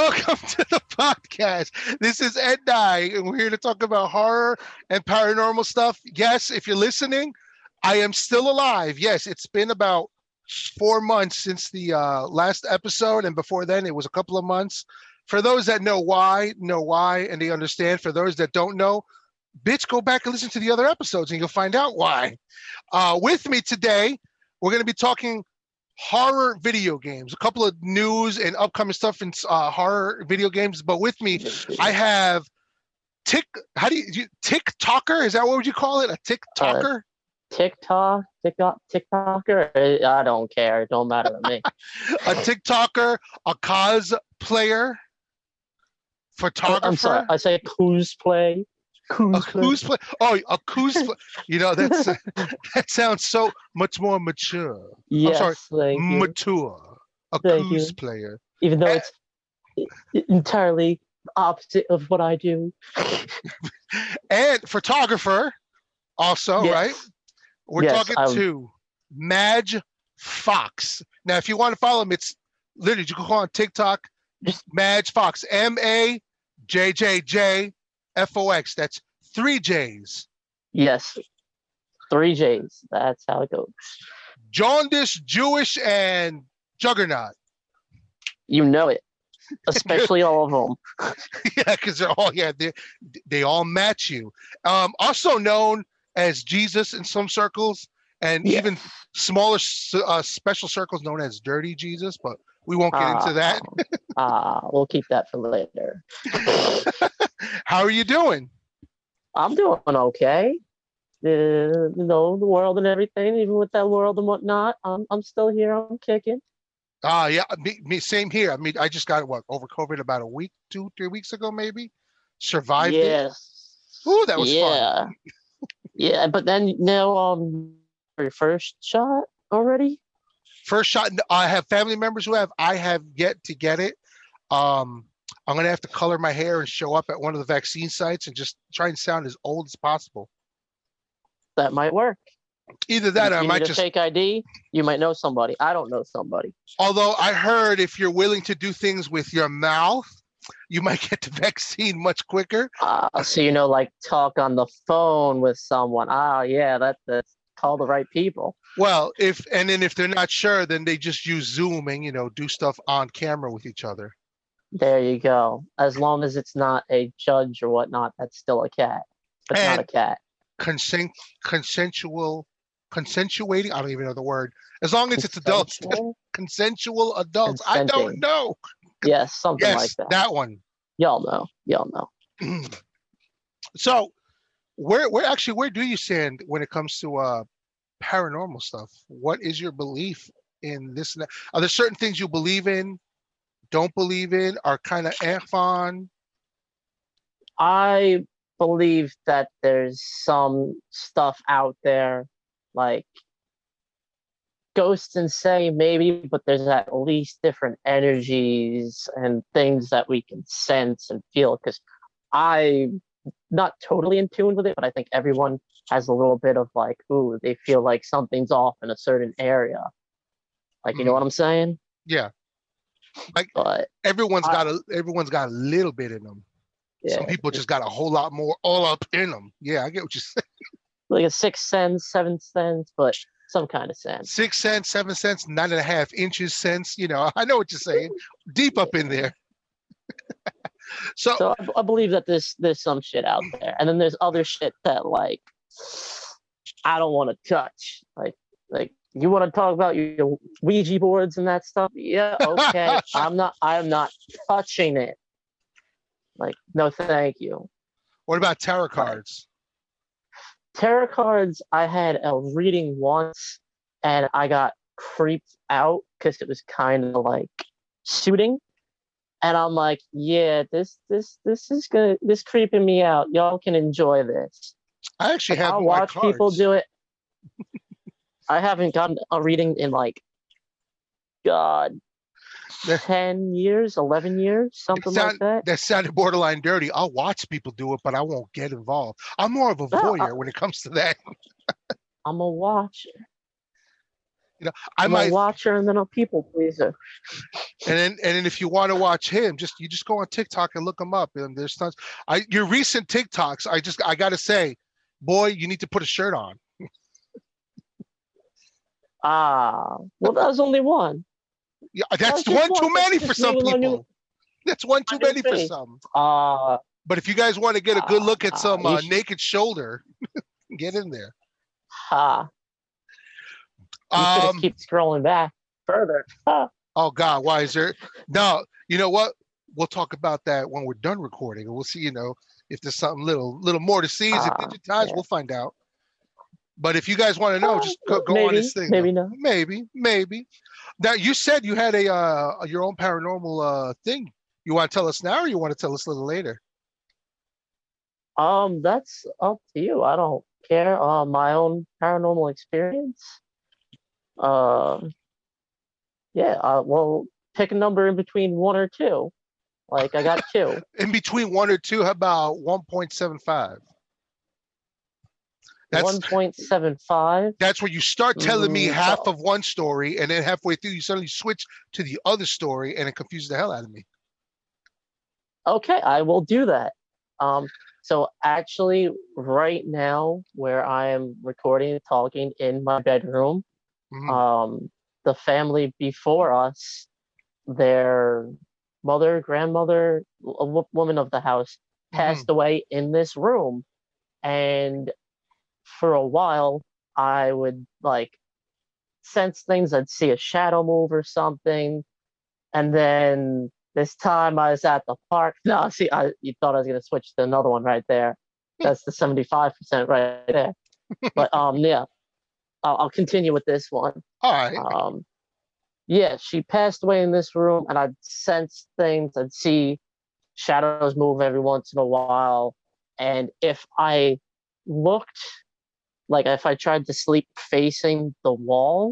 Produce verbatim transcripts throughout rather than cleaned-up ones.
welcome to the podcast. This is Ed Nye, and we're here to talk about horror and paranormal stuff. Yes, if you're listening, I am still alive. Yes, it's been about four months since the uh, last episode, and before then, it was a couple of months. For those that know why, know why, and they understand. For those that don't know, bitch, go back and listen to the other episodes, and you'll find out why. Uh, with me today, we're going to be talking horror video games, a couple of news and upcoming stuff in uh, horror video games. But with me, I have Tick. How do you, you TikToker? Is that what would you call it? A TikToker? Uh, TikTok, TikTok, TikToker. I don't care. It don't matter to me. A TikToker, a cosplayer, photographer. I'm sorry. I say cosplay. A cosplay. Oh, a cosplay. You know, that's that sounds so much more mature. Yes, I'm sorry, thank you. mature. A Thank you. cosplayer. Even though Eh. it's entirely opposite of what I do. And photographer, also, Yes. right? We're Yes, talking I'm- to Madge Fox. Now, if you want to follow him, it's literally you can go on TikTok, Just- Madge Fox, M A J J J F O X. That's three J's. Yes. Three J's. That's how it goes. Jaundice, Jewish, and Juggernaut. You know it. Especially all of them. Yeah, because they're all yeah they they all match you. Um, also known as Jesus in some circles, and Yes. even smaller s- uh, special circles known as Dirty Jesus. But we won't get into that. Ah, uh, we'll keep that for later. How are you doing? I'm doing okay. The you know the world and everything, even with that world and whatnot, I'm I'm still here. I'm kicking. Ah, yeah, me, me same here. I mean, I just got what over COVID about a week, two, three weeks ago, maybe. Survived it. Yes. Ooh, that was fun. yeah. Yeah, but then now um your first shot already? First shot. I have family members who have. I have yet to get it. Um, I'm gonna have to color my hair and show up at one of the vaccine sites and just try and sound as old as possible. That might work. Either that, or you I need might a just. fake I D. You might know somebody. I don't know somebody. Although I heard if you're willing to do things with your mouth, you might get the vaccine much quicker. Uh, so you know, like talk on the phone with someone. Ah, yeah, that that's call the right people. Well, if and then if they're not sure, then they just use Zoom and you know do stuff on camera with each other. There you go. As long as it's not a judge or whatnot, that's still a cat. It's not And- a cat. Consent, consensual, consensuating. I don't even know the word. As long as it's adults, Consensual? consensual adults. I don't Consenting. know. Yes, something Yes, like that. that one. Y'all know. Y'all know. So, where, where actually, where do you stand when it comes to uh, paranormal stuff? What is your belief in this? And that? Are there certain things you believe in, don't believe in, are kind of F on? I believe that there's some stuff out there, like ghosts and say maybe, but there's at least different energies and things that we can sense and feel. Because I'm not totally in tune with it, but I think everyone has a little bit of like, ooh, they feel like something's off in a certain area. Like, you know Mhm. what I'm saying? Yeah, But everyone's I- got a everyone's got a little bit in them. yeah, Some people just got a whole lot more all up in them. Yeah, I get what you're saying. like a sixth sense, seventh sense, but some kind of sense. Six cents, seven cents, nine and a half inches cents. You know, I know what you're saying. Deep up in there. so, So I, I believe that there's there's some shit out there, and then there's other shit that like I don't want to touch. Like like you want to talk about your Ouija boards and that stuff? Yeah, okay. I'm not. I'm not touching it. Like no, thank you. what about tarot cards? Tarot cards. I had a reading once, and I got creeped out because it was kind of like shooting. And I'm like, yeah, this this this is gonna this creeping me out. Y'all can enjoy this. I actually Like, have I'll my watch people cards. do it. I haven't gotten a reading in like God Yeah. ten years, eleven years, something sound- like that. That sounded borderline dirty. I'll watch people do it, but I won't get involved. I'm more of a No, voyeur I- when it comes to that. I'm a watcher. You know, I I'm a might, watcher and then a people pleaser. and then and then if you want to watch him, just you just go on TikTok and look him up. And there's tons. I your recent TikToks, I just I gotta say, boy, you need to put a shirt on. Ah, well, that was only one. Yeah, That was that's just one one. too That's many for just some me with my new people. That's one my too new many for face. some. Ah, But if you guys want to get a good look at ah, some you uh, sh- naked shoulder, get in there. ha. You should just Um. keep scrolling back further. Ha. Oh God, why is there? No, you know what? We'll talk about that when we're done recording, and we'll see. You know, if there's something little, little more to see. Is it Ah, digitized? yeah. We'll find out. But if you guys want to know, Ah, just go, go on his maybe, thing though. maybe not. Maybe, maybe. Now you said you had a uh, your own paranormal uh, thing. You want to tell us now, or you want to tell us a little later? Um, that's up to you. I don't care. Uh, my own paranormal experience. Uh, yeah. Uh, well, pick a number in between one or two. Like I got two. In between one or two, how about one point seven five? That's one point seven five. that's where you start telling me Mm, half oh, of one story, and then halfway through you suddenly switch to the other story, and it confuses the hell out of me. okay, I will do that. Um, so actually, right now, where I am recording and talking in my bedroom, Mhm, um, the family before us, their mother, grandmother, a wo- woman of the house, mhm. passed away in this room, and for a while, I would like sense things. I'd see a shadow move or something. And then this time I was at the park. No, see, I you thought I was gonna switch to another one right there. That's the seventy-five percent right there. But um, yeah, I'll, I'll continue with this one. All right. Um, yeah, she passed away in this room, and I'd sense things. I'd see shadows move every once in a while, and if I looked, like if I tried to sleep facing the wall,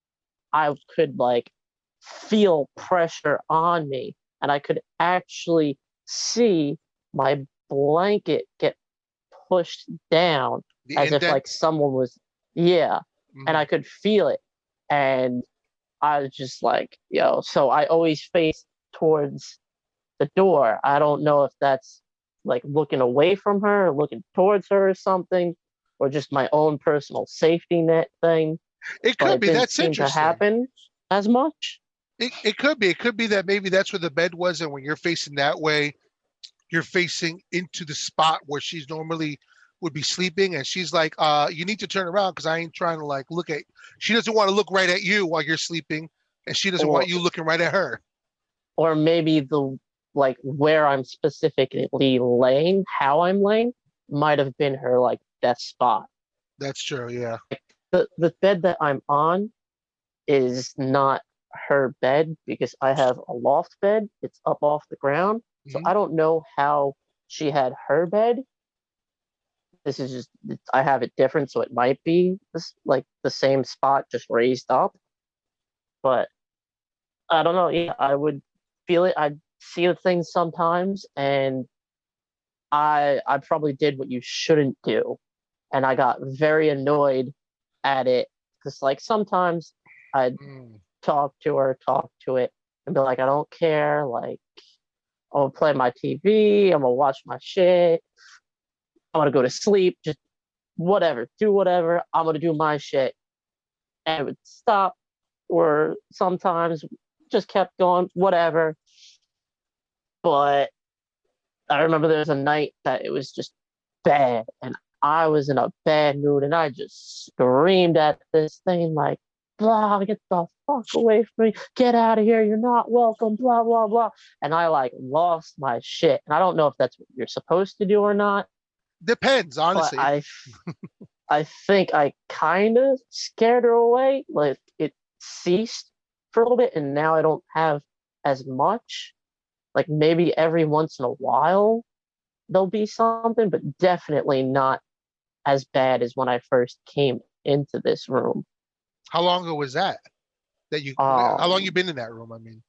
I could like feel pressure on me, and I could actually see my blanket get pushed down The as if like indent. someone was, yeah, and Mhm. I could feel it. And I was just like, yo, so I always face towards the door. I don't know if that's like looking away from her or looking towards her or something, or just my own personal safety net thing, It but could it be. didn't That's seem to interesting. happen as much. It it could be. It could be that maybe that's where the bed was, and when you're facing that way, you're facing into the spot where she's normally would be sleeping, and she's like, uh, you need to turn around because I ain't trying to like look at. She doesn't want to look right at you while you're sleeping, and she doesn't want or you looking right at her. or maybe the like where I'm specifically laying, how I'm laying, might have been her like death spot. That's true. Yeah. The the bed that I'm on is not her bed because I have a loft bed. It's up off the ground. So Mhm. I don't know how she had her bed. This is just I have it different, so it might be this like the same spot just raised up. But I don't know. Yeah, I would feel it. I'd see the things sometimes, and I I probably did what you shouldn't do, and I got very annoyed at it because like sometimes I'd Mm. talk to her, talk to it, and be like, I don't care. Like I'm gonna play my T V. I'm gonna watch my shit. I'm gonna go to sleep. Just whatever, do whatever. I'm gonna do my shit, and it would stop, or sometimes just kept going, whatever. But I remember there was a night that it was just bad, and I was in a bad mood, and I just screamed at this thing like, "Blah! Get the fuck away from me! Get out of here! You're not welcome!" Blah blah blah, and I like lost my shit. And I don't know if that's what you're supposed to do or not, Depends, but honestly. I, I think I kind of scared her away. Like it ceased for a little bit, and now I don't have as much. Like maybe every once in a while there'll be something, but definitely not as bad as when I first came into this room. How long ago was that? That you? How long you Um, been in that room? I mean,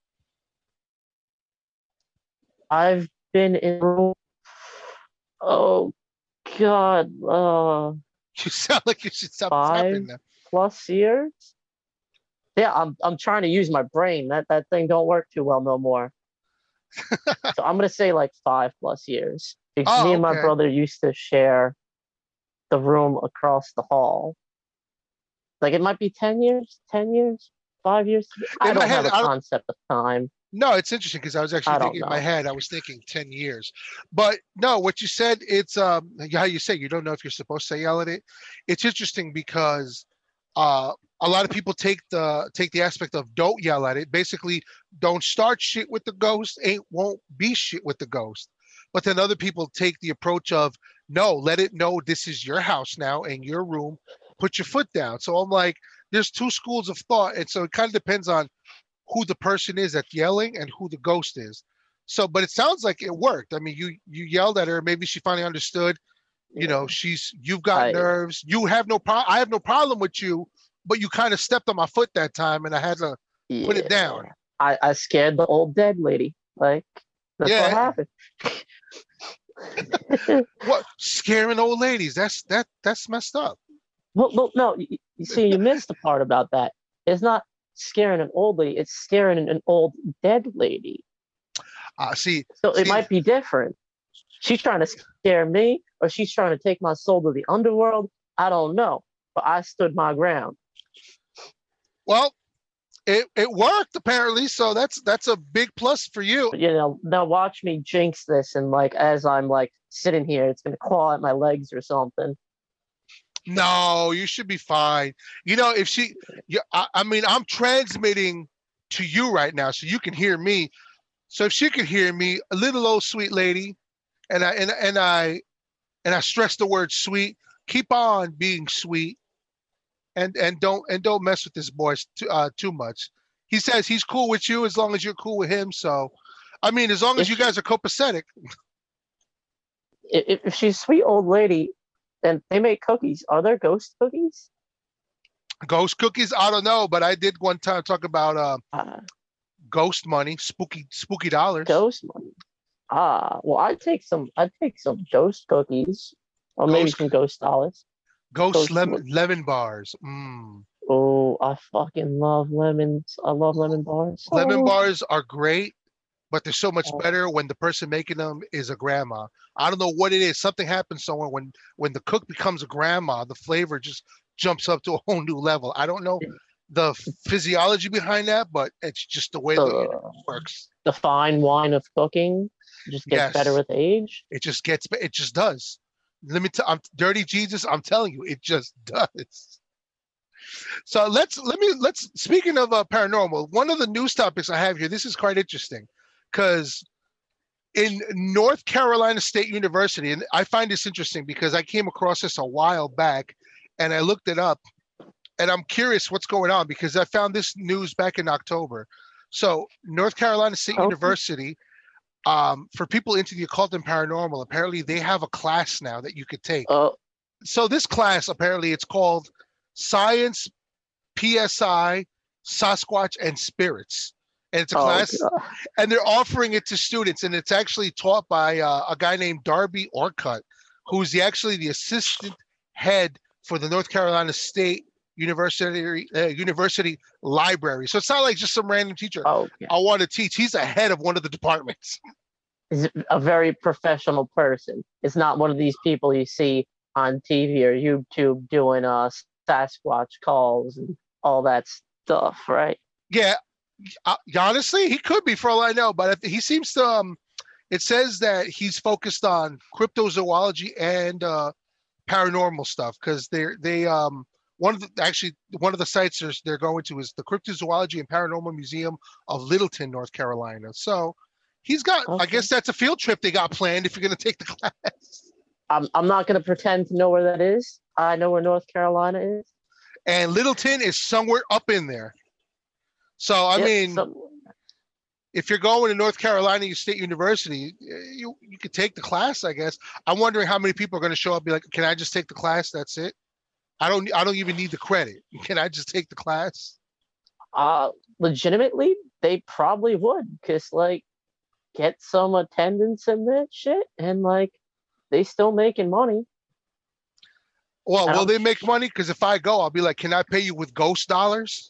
I've been in room. Oh God, uh, you sound like you should stop tapping five now. plus years. Yeah, I'm I'm trying to use my brain. That that thing don't work too well no more. So I'm gonna say like five plus years. Because me Oh, and my okay. brother used to share the room across the hall. Like it might be ten years, ten years, five years. I In my don't head, have a I don't, concept of time. no, it's interesting because I was actually I don't thinking in my know. head, I was thinking ten years. But no, what you said, it's um how you say you don't know if you're supposed to yell at it. It's interesting because uh a lot of people take the take the aspect of don't yell at it. Basically, don't start shit with the ghost, ain't won't be shit with the ghost. But then other people take the approach of no, let it know this is your house now and your room. Put your foot down. So I'm like, there's two schools of thought, and so it kind of depends on who the person is that's yelling and who the ghost is. So, but it sounds like it worked. I mean, you you yelled at her. Maybe she finally understood. You know, Yeah. she's you've got I nerves. You have no problem. I have no problem with you, but you kind of stepped on my foot that time, and I had to put it yeah. down. I, I scared the old dead lady. Like that's what Yeah. happened. What scaring old ladies? That's that that's messed up. Well, well, no, you, you see, you missed the part about that. It's not scaring an old lady, it's scaring an, an old dead lady. Uh, see, So it see. might be different. She's trying to scare me, or she's trying to take my soul to the underworld. I don't know. But I stood my ground. Well, it it worked apparently. So that's that's a big plus for you. But, you know, now watch me jinx this, and like as I'm like sitting here, it's gonna claw at my legs or something. No, you should be fine. You know, if she, yeah, I, I mean, I'm transmitting to you right now, so you can hear me. So if she could hear me, a little old sweet lady, and I and and I and I stress the word sweet. Keep on being sweet, and and don't and don't mess with this boy too uh, too much. He says he's cool with you as long as you're cool with him. So, I mean, as long as If you guys are copacetic. if, if she's a sweet old lady, and they make cookies, are there ghost cookies? Ghost cookies, I don't know, but I did one time talk about uh, Uh, ghost money, spooky spooky dollars. ghost money. Ah, well, I'd take some. I'd take some ghost cookies, or maybe Ghost some ghost dollars. Ghost Ghost. lemon lemon bars. Mm. Oh, I fucking love lemons. I love lemon bars. Lemon Oh, bars are great, but they're so much oh, better when the person making them is a grandma. I don't know what it is. Something happens somewhere when when the cook becomes a grandma, the flavor just jumps up to a whole new level. I don't know the physiology behind that, but it's just the way the universe the works. the fine wine of cooking just gets better Yes, with age. it just gets it just does. Let me tell I'm dirty Jesus, I'm telling you, it just does. So let's let me let's speaking of uh, paranormal, one of the news topics I have here, this is quite interesting because in North Carolina State University, and I find this interesting because I came across this a while back and I looked it up and I'm curious what's going on because I found this news back in October. So North Carolina State Okay. University, um, for people into the occult and paranormal, apparently they have a class now that you could take. Uh, So this class, apparently it's called Science P S I, Sasquatch, and Spirits. And it's a oh class, god. and they're offering it to students, and it's actually taught by uh, a guy named Darby Orcutt, who's the, actually the assistant head for the North Carolina State University uh, University Library. So it's not like just some random teacher. Oh yeah. I want to teach. He's the head of one of the departments. Is a very professional person. It's not one of these people you see on T V or YouTube doing uh Sasquatch calls and all that stuff, right? Yeah, uh, honestly, he could be for all I know, but he seems to. Um, it says that he's focused on cryptozoology and uh, paranormal stuff because they're they um one of the actually one of the sites they're, they're going to is the Cryptozoology and Paranormal Museum of Littleton, North Carolina. So he's got. I Okay. guess that's a field trip they got planned if you're going to take the class. I'm I'm not gonna pretend to know where that is. I know where North Carolina is. And Littleton is somewhere up in there. So I Yep. mean, So if you're going to North Carolina State University, you you could take the class, I guess. I'm wondering how many people are going to show up and be like, "Can I just take the class? That's it. I don't I don't even need the credit. Can I just take the class?" uh legitimately they probably would because like get some attendance in that shit and like they still making money. Well, And will I'm they make money? Because if I go, I'll be like, "Can I pay you with ghost dollars?"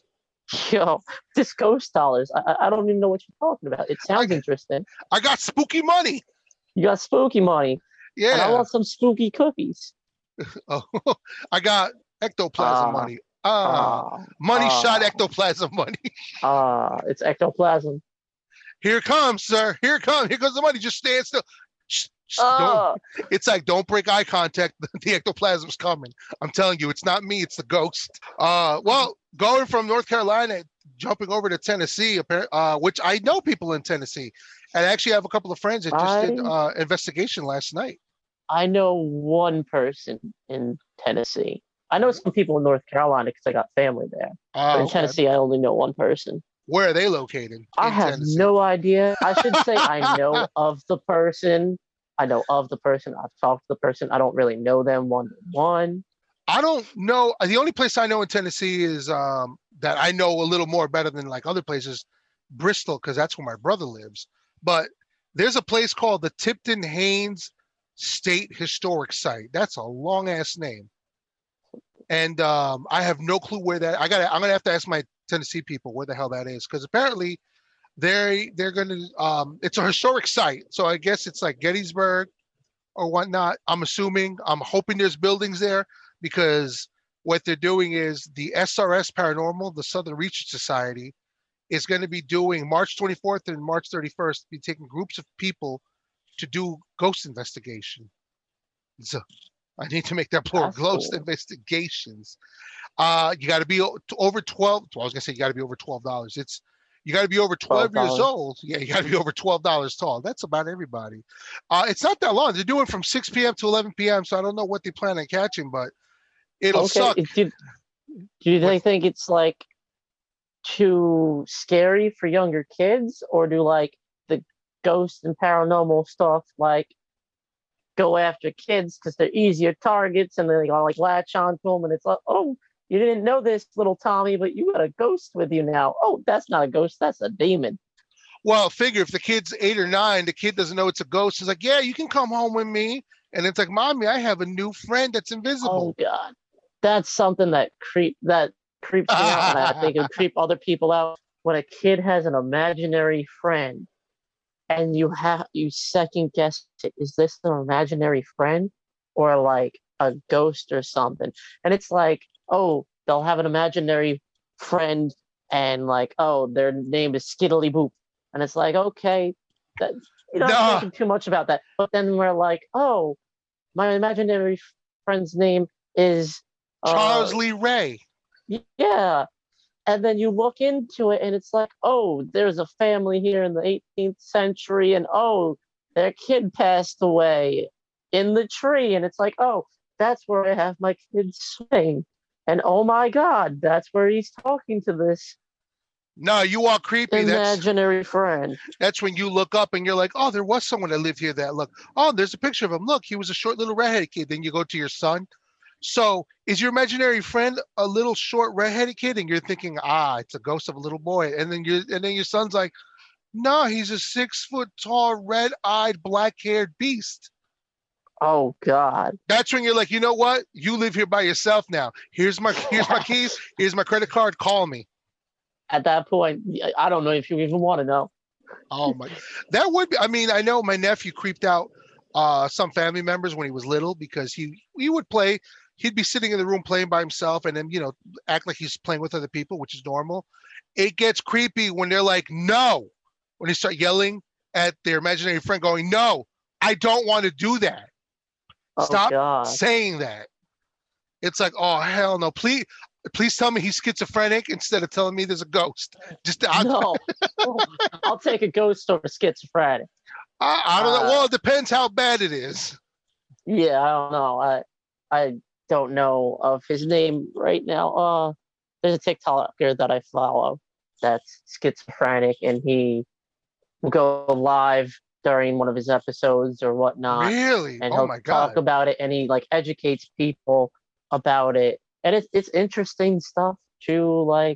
Yo, this ghost dollars. I I I don't even know what you're talking about. It I sounds interesting. I got spooky money. You got spooky money, and I Yeah. want some spooky cookies. Oh, I got ectoplasm Ah, money. Ah, ah, money shot ah, ectoplasm money. ah. It's ectoplasm. Here it comes, sir. Here it comes. Here comes the money. Just stand still. Shh, shh, don't. Ah, It's like don't break eye contact. The ectoplasm's coming. I'm telling you, it's not me. It's the ghost. Uh, well, going from North Carolina, jumping over to Tennessee, appar- uh, which I know people in Tennessee, and I actually have a couple of friends that just did I uh, investigation last night. I know one person in Tennessee. I know some people in North Carolina because I got family there. But Uh, in okay. Tennessee, I only know one person. Where are they located I in have Tennessee? no idea. I should say I know of the person. I know of the person. I've talked to the person. I don't really know them one to one. I don't know. The only place I know in Tennessee is um, that I know a little more better than like other places, Bristol, because that's where my brother lives. But there's a place called the Tipton Haynes State Historic Site. That's a long ass name, and um, I have no clue where that. I got. I'm gonna have to ask my Tennessee people where the hell that is, because apparently they they're gonna. Um, it's a historic site, so I guess it's like Gettysburg or whatnot. I'm assuming. I'm hoping there's buildings there because what they're doing is the S R S Paranormal, the Southern Research Society, is going to be doing March twenty-fourth and March thirty-first, be taking groups of people to do ghost investigation. So I need to make that plural, That's ghost cool. investigations. Uh, you got to be over twelve. Well, I was going to say you got to be over twelve dollars. It's you got to be over twelve years twelve dollars. old. Yeah, you got to be over twelve dollars tall. That's about everybody. Uh, it's not that long. They're doing from six p m to eleven p m. So I don't know what they plan on catching, but it'll Okay. suck. Do, do they With think it's like too scary for younger kids, or do like the ghost and paranormal stuff like go after kids because they're easier targets and they like latch onto them and it's like, oh, you didn't know this, little Tommy, but you got a ghost with you now. Oh, that's not a ghost, that's a demon. Well, figure if the kid's eight or nine, the kid doesn't know it's a ghost. He's like, yeah, you can come home with me. And it's like, mommy, I have a new friend that's Oh invisible. God, that's something that creep that creeps me out, and I think it would creep other people out when a kid has an imaginary friend and you have you second guess it. Is this an imaginary friend or like a ghost or something? And it's like, oh, they'll have an imaginary friend and like, oh, their name is Skiddly Boop. And it's like, okay, that you don't have to No, think too much about that. But then we're like, oh, my imaginary friend's name is uh Charles Lee Ray. yeah. And then you look into it and it's like, oh, there's a family here in the eighteenth century, and oh, their kid passed away in the tree. And it's like, oh, that's where I have my kid swing. And oh my God, that's where he's talking to this No, you are creepy. That's imaginary friend. that's when you look up and you're like, oh, there was someone that lived here that look. Oh, there's a picture of him. Look, he was a short little redheaded kid. Then you go to your son. So is your imaginary friend a little short redheaded kid? And you're thinking, ah, it's a ghost of a little boy. And then you and then your son's like, no, he's a six foot tall, red eyed, black haired beast. Oh God. That's when you're like, you know what? You live here by yourself now. Here's my here's my keys. Here's my credit card. Call me. At that point, I don't know if you even want to know. Oh my, that would be. I mean, I know my nephew creeped out uh, some family members when he was little because he he would play. He'd be sitting in the room playing by himself, and then you know act like he's playing with other people, which is normal. It gets creepy when they're like, "No," when they start yelling at their imaginary friend, going, "No, I don't want to do that. Oh Stop God. saying that." It's like, "Oh hell no! Please, please tell me he's schizophrenic instead of telling me there's a ghost." Just I, No. Oh, I'll take a ghost over schizophrenic. I, I don't know. Uh, Well, it depends how bad it is. Yeah, I don't know. I I don't know of his name right now. Uh, there's a TikToker that I follow that's schizophrenic, and he will go live during one of his episodes or whatnot, Really? and Oh he'll my talk God. about it, and he like educates people about it, and it's it's interesting stuff to like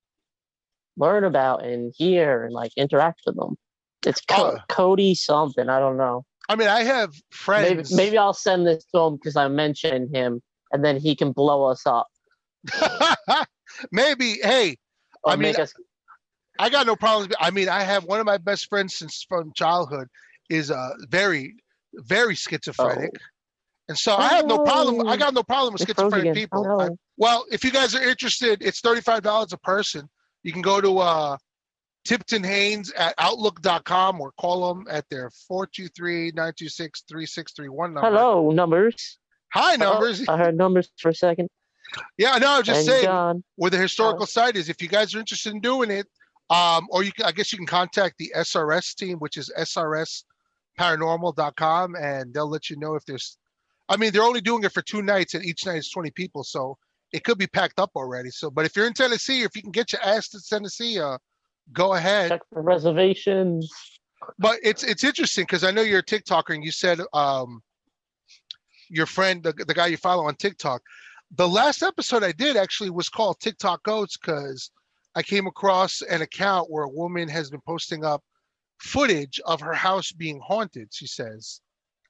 learn about and hear and like interact with them. It's Co- Uh, Cody something. I don't know. I mean, I have Maybe friends. maybe I'll send this to him because I mentioned him, and then he can blow us up. Maybe, hey, or I mean, make us. I got no problems. I mean, I have one of my best friends since from childhood is uh very, very schizophrenic, Oh, and so I oh have no problem. I no, got no problem with it froze schizophrenic again. Oh people. I, no. well, if you guys are interested, it's thirty-five dollars a person. You can go to uh, Tipton Haynes at outlook dot com or call them at their four two three, nine two six, three six three one number. Hello, numbers. Hi, Oh, numbers. I heard numbers for a second. Yeah, no, I was just And saying gone. where the historical Uh, site is. If you guys are interested in doing it, um, or you can, I guess you can contact the S R S team, which is S R S paranormal dot com, and they'll let you know if there's. I mean, they're only doing it for two nights, and each night is twenty people, so it could be packed up already. So, but if you're in Tennessee, if you can get your ass to Tennessee, uh, go ahead. check for reservations. But it's it's interesting because I know you're a TikToker, and you said um, your friend, the, the guy you follow on TikTok. The last episode I did actually was called TikTok Goats because I came across an account where a woman has been posting up footage of her house being haunted, she says.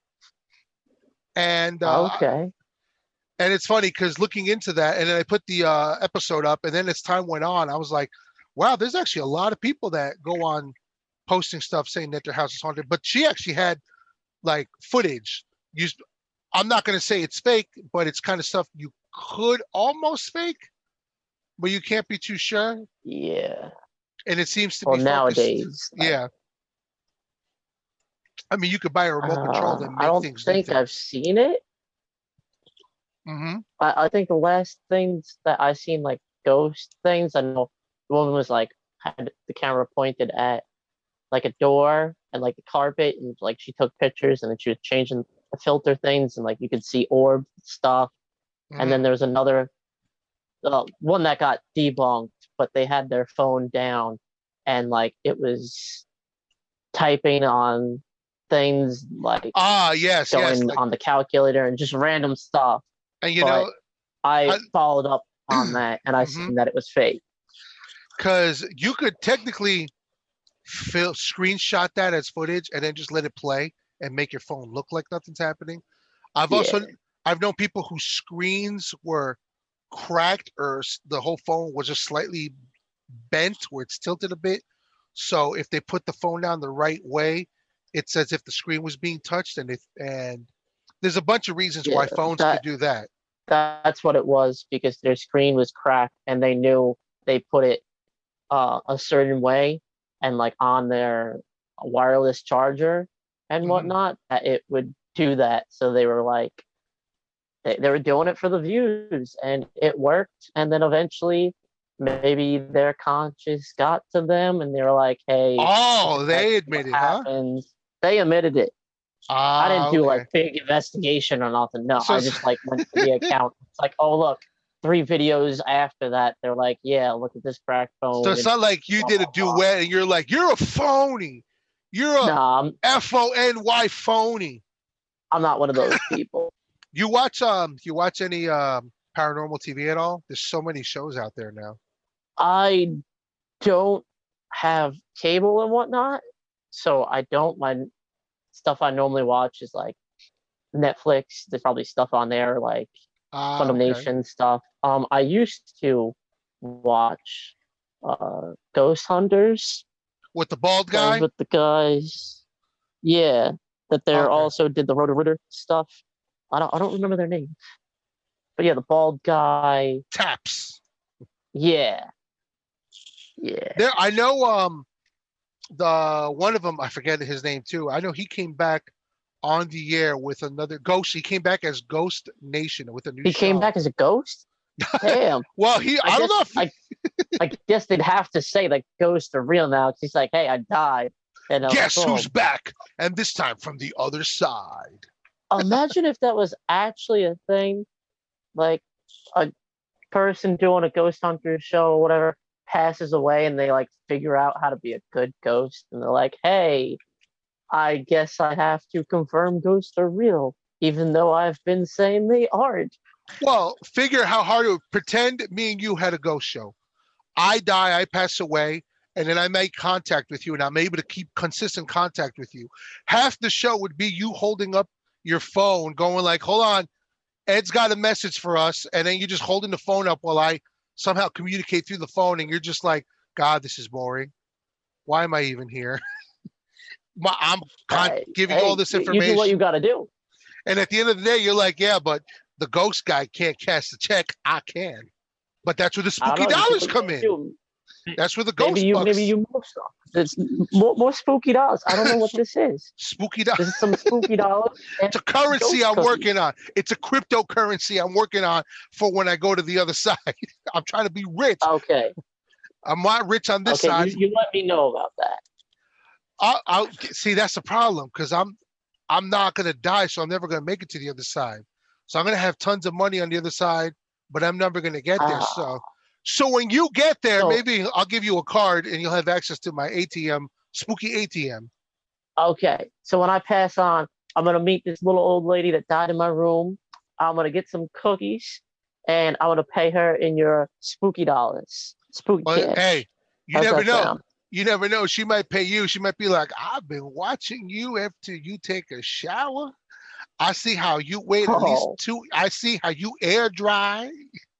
And uh, Okay. and it's funny because looking into that, and then I put the uh, episode up, and then as time went on, I was like, wow, there's actually a lot of people that go on posting stuff saying that their house is haunted. But she actually had like footage. Used, I'm not going to say it's fake, but it's kind of stuff you could almost fake, but you can't be too sure. Yeah. And it seems to Well, be focused- nowadays. like, Yeah. I mean, you could buy a remote control uh, and I make don't things. think I've seen it. Mm-hmm. I, I think the last things that I seen like ghost things, I know the woman was like had the camera pointed at like a door and like the carpet, and like she took pictures, and then she was changing the filter things, and like you could see orb stuff. Mm-hmm. And then there was another uh, one that got debunked, but they had their phone down, and like it was typing on things like ah, yes, going yes. Like, on the calculator and just random stuff. and you but know, I, I- followed up on that, and I Mhm. seen that it was fake. because you could technically fill, screenshot that as footage and then just let it play and make your phone look like nothing's happening. I've also Yeah. I've known people whose screens were cracked or s- the whole phone was just slightly bent where it's tilted a bit. So if they put the phone down the right way, it's as if the screen was being touched. And if and there's a bunch of reasons why Yeah, phones that- could do that. That's what it was, because their screen was cracked, and they knew they put it uh, a certain way, and like on their wireless charger and Mhm. whatnot, that it would do that. So they were like, they, they were doing it for the views, and it worked. And then eventually, maybe their conscience got to them, and they were like, "Hey, Oh, that's they what admitted, huh? happens." They admitted it. Ah, I didn't do okay. like big investigation or nothing. No, So I it's- just like went to the account. It's like, oh look, three videos after that, they're like, yeah, look at this cracked phone. So it's not like you blah, did a blah, blah. duet and you're like, you're a phony. You're a Nah, I'm, F O N Y phony. I'm not one of those people. You watch um you watch any um paranormal T V at all? There's so many shows out there now. I don't have cable and whatnot, so I don't. My stuff I normally watch is like Netflix. There's probably stuff on there like Ah, okay. Funimation stuff. Um, I used to watch uh Ghost Hunters. With the bald Those guy? with the guys. Yeah, that they're Okay. also did the Roto Rooter stuff. I don't I don't remember their names. But yeah, the bald guy. Taps. Yeah. Yeah. There I know um the one of them, I forget his name too. I know he came back on the air with another ghost. He came back as Ghost Nation with a new He show. came back as a ghost? Damn. Well, he I, I don't know guess- if I, I guess they'd have to say like ghosts are real now. 'Cause he's like, hey, I died. And I was guess like, who's "Oh." back, and this time from the other side. Imagine if that was actually a thing, like a person doing a ghost hunter show or whatever passes away, and they like figure out how to be a good ghost, and they're like, "Hey, I guess I have to confirm ghosts are real, even though I've been saying they aren't." Well, figure how hard it would pretend me and you had a ghost show. I die, I pass away, and then I make contact with you, and I'm able to keep consistent contact with you. Half the show would be you holding up your phone, going like, "Hold on, Ed's got a message for us," and then you just holding the phone up while I somehow communicate through the phone, and you're just like, God, this is boring. Why am I even here? My, I'm con- Hey, giving you all hey, this you do what you information, got to do. and at the end of the day, you're like, yeah, but the ghost guy can't cash the check. I can, but that's where the I don't spooky know. You do dollars what you come got to in. do. That's where the Maybe ghost you, maybe bucks, you move stuff. It's more, more spooky dollars. I don't know what this is. spooky dollars. This is some spooky dollars and It's a currency ghost I'm cookies. working on. It's a cryptocurrency I'm working on for when I go to the other side. I'm trying to be rich. Okay, I'm not rich on this okay. You, side. you let me know about that. I'll, I'll see. That's the problem because I'm I'm not gonna die, so I'm never gonna make it to the other side. So I'm gonna have tons of money on the other side, but I'm never gonna get there. Ah, So, so when you get there, so maybe I'll give you a card and you'll have access to my A T M, spooky A T M. okay. So when I pass on, I'm gonna meet this little old lady that died in my room. I'm gonna get some cookies, and I'm gonna pay her in your spooky dollars, spooky But cash. hey, you How's never that know. sound? You never know. She might pay you. She might be like, I've been watching you after you take a shower. I see how you wait at least Oh, two. I see how you air dry.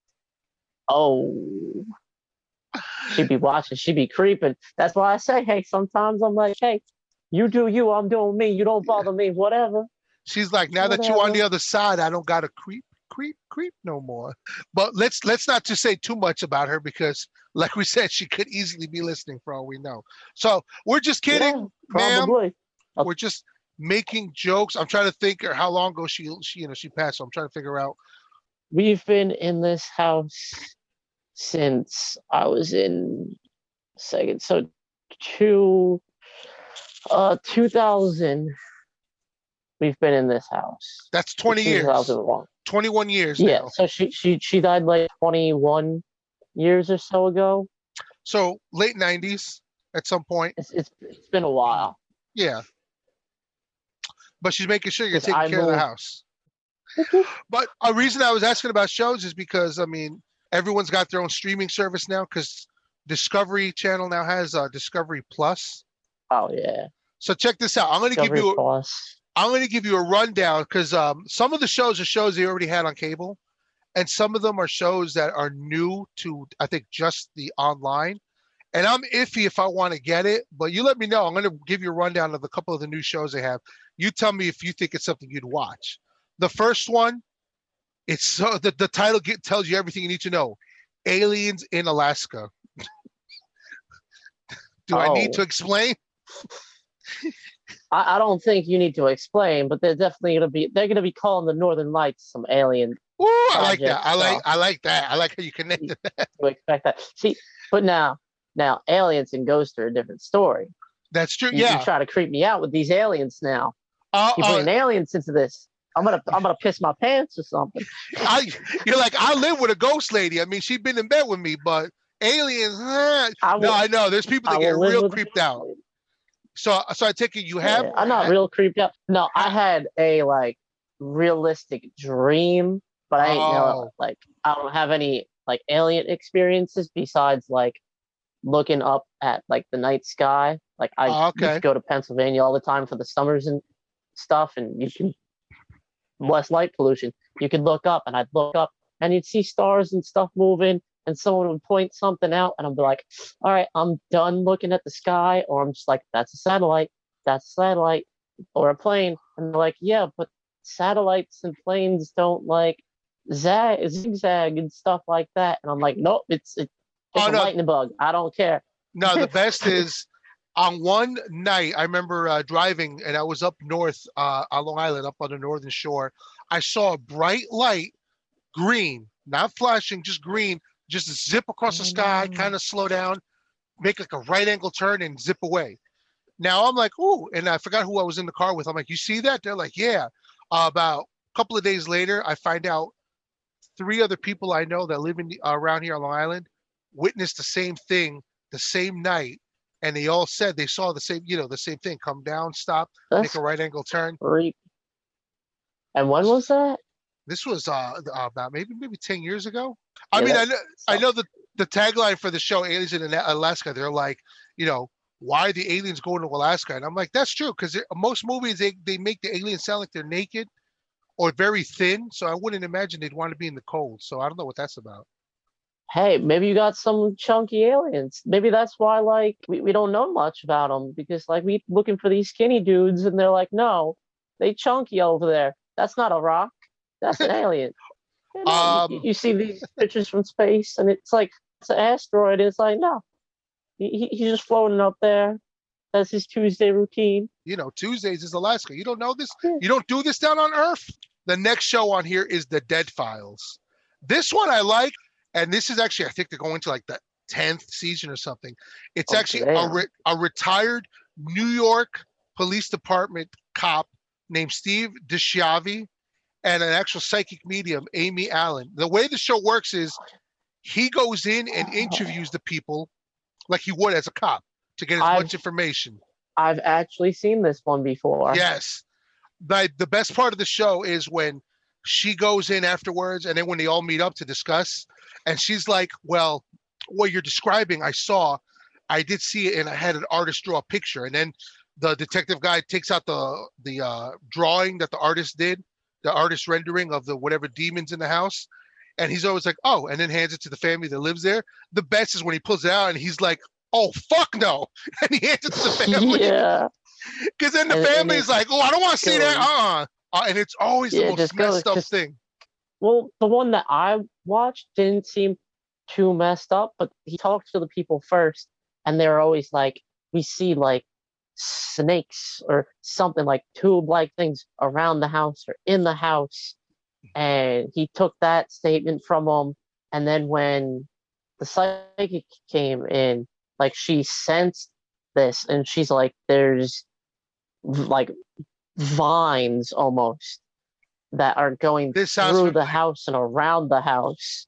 oh. She'd be watching. She'd be creeping. That's why I say, hey, sometimes I'm like, hey, you do you. I'm doing me. You don't bother me. Whatever, She's like, now that you're on whatever. the other side, I don't gotta creep, creep, creep no more. But let's let's not just say too much about her because, like we said, she could easily be listening for all we know. So we're just Yeah, kidding, ma'am. probably. Uh, We're just making jokes. I'm trying to think or how long ago she she you know she passed. So I'm trying to figure out. We've been in this house since I was in second. So two, uh, two thousand. We've been in this house. That's So twenty years, two thousand one. twenty-one years Yeah. now. So she she she died like twenty-one years or so ago. So late nineties at some point. It's it's it's been a while Yeah, but she's making sure you're because taking I care of the moved. house. But a reason I was asking about shows is because I mean everyone's got their own streaming service now because Discovery Channel now has uh, Discovery Plus. Oh yeah, So check this out. I'm going to give Discovery you a, Plus. I'm going to give you a rundown because um, some of the shows are shows they already had on cable, and some of them are shows that are new to I think just the online. And I'm iffy if I want to get it, but you let me know. I'm going to give you a rundown of a couple of the new shows they have. You tell me if you think it's something you'd watch. The first one, it's so the, the title get, tells you everything you need to know. Aliens in Alaska. Do I need to Oh, explain? I, I don't think you need to explain, but they're definitely gonna be they're gonna be calling the Northern Lights some alien Ooh, I like that. project I like stuff. I like that. I like how you You connected. to expect that. See, but now now aliens and ghosts are a different story. That's true. You you Yeah. try to creep me out with these aliens now. Uh, You uh, bring aliens into this. I'm gonna I'm gonna piss my pants or something. I, you're like, I live with a ghost lady. I mean, she's been in bed with me, but aliens, huh? I No, will I know. There's people I that get will live real with a creeped ghost out. lady. So, so I take it you have, Yeah, I'm not ha, real creeped out. No, I ha, had a like realistic dream, but I ain't know oh, like I don't have any like alien experiences besides like looking up at like the night sky. Like I oh, used to okay. go to Pennsylvania all the time for the summers and stuff, and you can less light pollution. You could look up, and I'd look up, and you'd see stars and stuff moving, and someone would point something out, and I'd be like, "All right, I'm done looking at the sky," or I'm just like, "That's a satellite, that's a satellite, or a plane," and they're like, "Yeah, but satellites and planes don't like zag, zigzag and stuff like that," and I'm like, "Nope, it's it, it's Oh a no, lightning bug. I don't care." no. The best is on one night. I remember uh, driving, and I was up north uh, on Long Island, up on the northern shore. I saw a bright light, green, not flashing, just green, just zip across the Oh sky, no. kind of slow down, make like a right angle turn, and zip away. Now I'm like, ooh, and I forgot who I was in the car with. I'm like, you see that? They're like, yeah. Uh, about a couple of days later, I find out three other people I know that live in the, around here on Long Island witnessed the same thing the same night, and they all said they saw the same, you know, the same thing. Come down, stop, make a That's right angle turn. creepy. And when was that? This was uh, about maybe maybe ten years ago. I Yeah, mean, that I know I stuff. know the the tagline for the show Aliens in Alaska. They're like, you know, why are the aliens going to Alaska? And I'm like, that's true because most movies they they make the aliens sound like they're naked or very thin. So I wouldn't imagine they'd want to be in the cold. So I don't know what that's about. hey, maybe you got some chunky aliens. Maybe that's why like we, we don't know much about them because like we looking for these skinny dudes and they're like, no, they chunky over there. That's not a rock. That's an alien. You know, you, Um, you see these pictures from space and it's like it's an asteroid. And it's like no, he, he's just floating up there. That's his Tuesday routine. you know, Tuesdays is Alaska. You don't know this? Yeah. You don't do this down on Earth? The next show on here is The Dead Files. This one I like, and this is actually, I think they're going to like the tenth season or something. It's Oh, actually a, damn. re- a retired New York Police Department cop named Steve DeSchiavi and an actual psychic medium, Amy Allen. The way the show works is he goes in and interviews the people like he would as a cop to get as I've- much information. I've actually seen this one before. Yes. The, the best part of the show is when she goes in afterwards and then when they all meet up to discuss, and she's like, well, what you're describing, I saw, I did see it, and I had an artist draw a picture. And then the detective guy takes out the the uh, drawing that the artist did, the artist rendering of the whatever demons in the house. And he's always like, oh, and then hands it to the family that lives there. The best is when he pulls it out and he's like, oh, fuck no. And he hands it to the family. Yeah. Because then the And- and family's it like, oh, I don't want to see that. goes- Uh-uh. Uh, and it's always the Yeah, most just go- messed up just- thing. Well, the one that I watched didn't seem too messed up, but he talked to the people first, and they were always like, we see like snakes or something like tube-like things around the house or in the house. And he took that statement from them. And then when the psychic came in, like she sensed this, and she's like, there's like vines almost that are going This sounds through the familiar. house and around the house.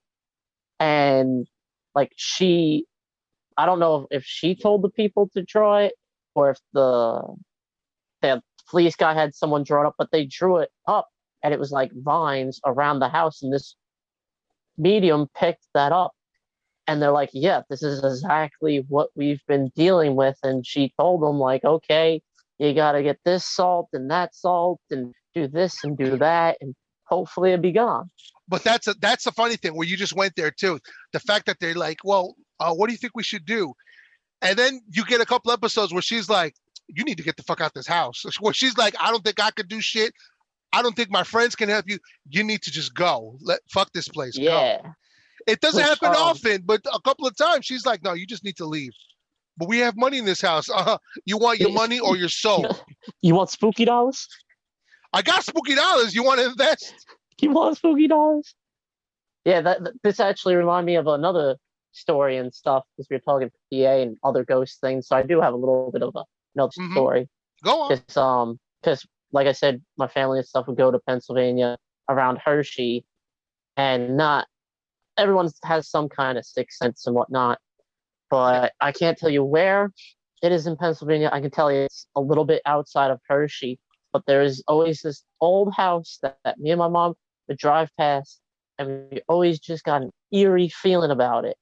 And like she, I don't know if, if she told the people to draw it or if the the police guy had someone draw it up, but they drew it up and it was like vines around the house. And this medium picked that up. And they're like, yeah, this is exactly what we've been dealing with. And she told them, like, okay, you got to get this salt and that salt and do this and do that. And hopefully it'll be gone. But that's a, that's the funny thing where you just went there too. The fact that they're like, well, uh, what do you think we should do? And then you get a couple episodes where she's like, you need to get the fuck out this house. Where she's like, I don't think I could do shit. I don't think my friends can help you. You need to just go. Let fuck this place. Go. Yeah. It doesn't Which, happen um, often, but a couple of times she's like, no, you just need to leave. But we have money in this house. Uh, you want your money or your soul? You want spooky dollars? I got spooky dollars. You want to invest? You want spooky dollars? Yeah, that, that- this actually reminded me of another story and stuff because we were talking P A and other ghost things. So I do have a little bit of a another Mhm. story. Go on. Because um, because like I said, my family and stuff would go to Pennsylvania around Hershey, and not everyone has some kind of sixth sense and whatnot. But I can't tell you where it is in Pennsylvania. I can tell you it's a little bit outside of Hershey. But there is always this old house that, that me and my mom would drive past, and we always just got an eerie feeling about it.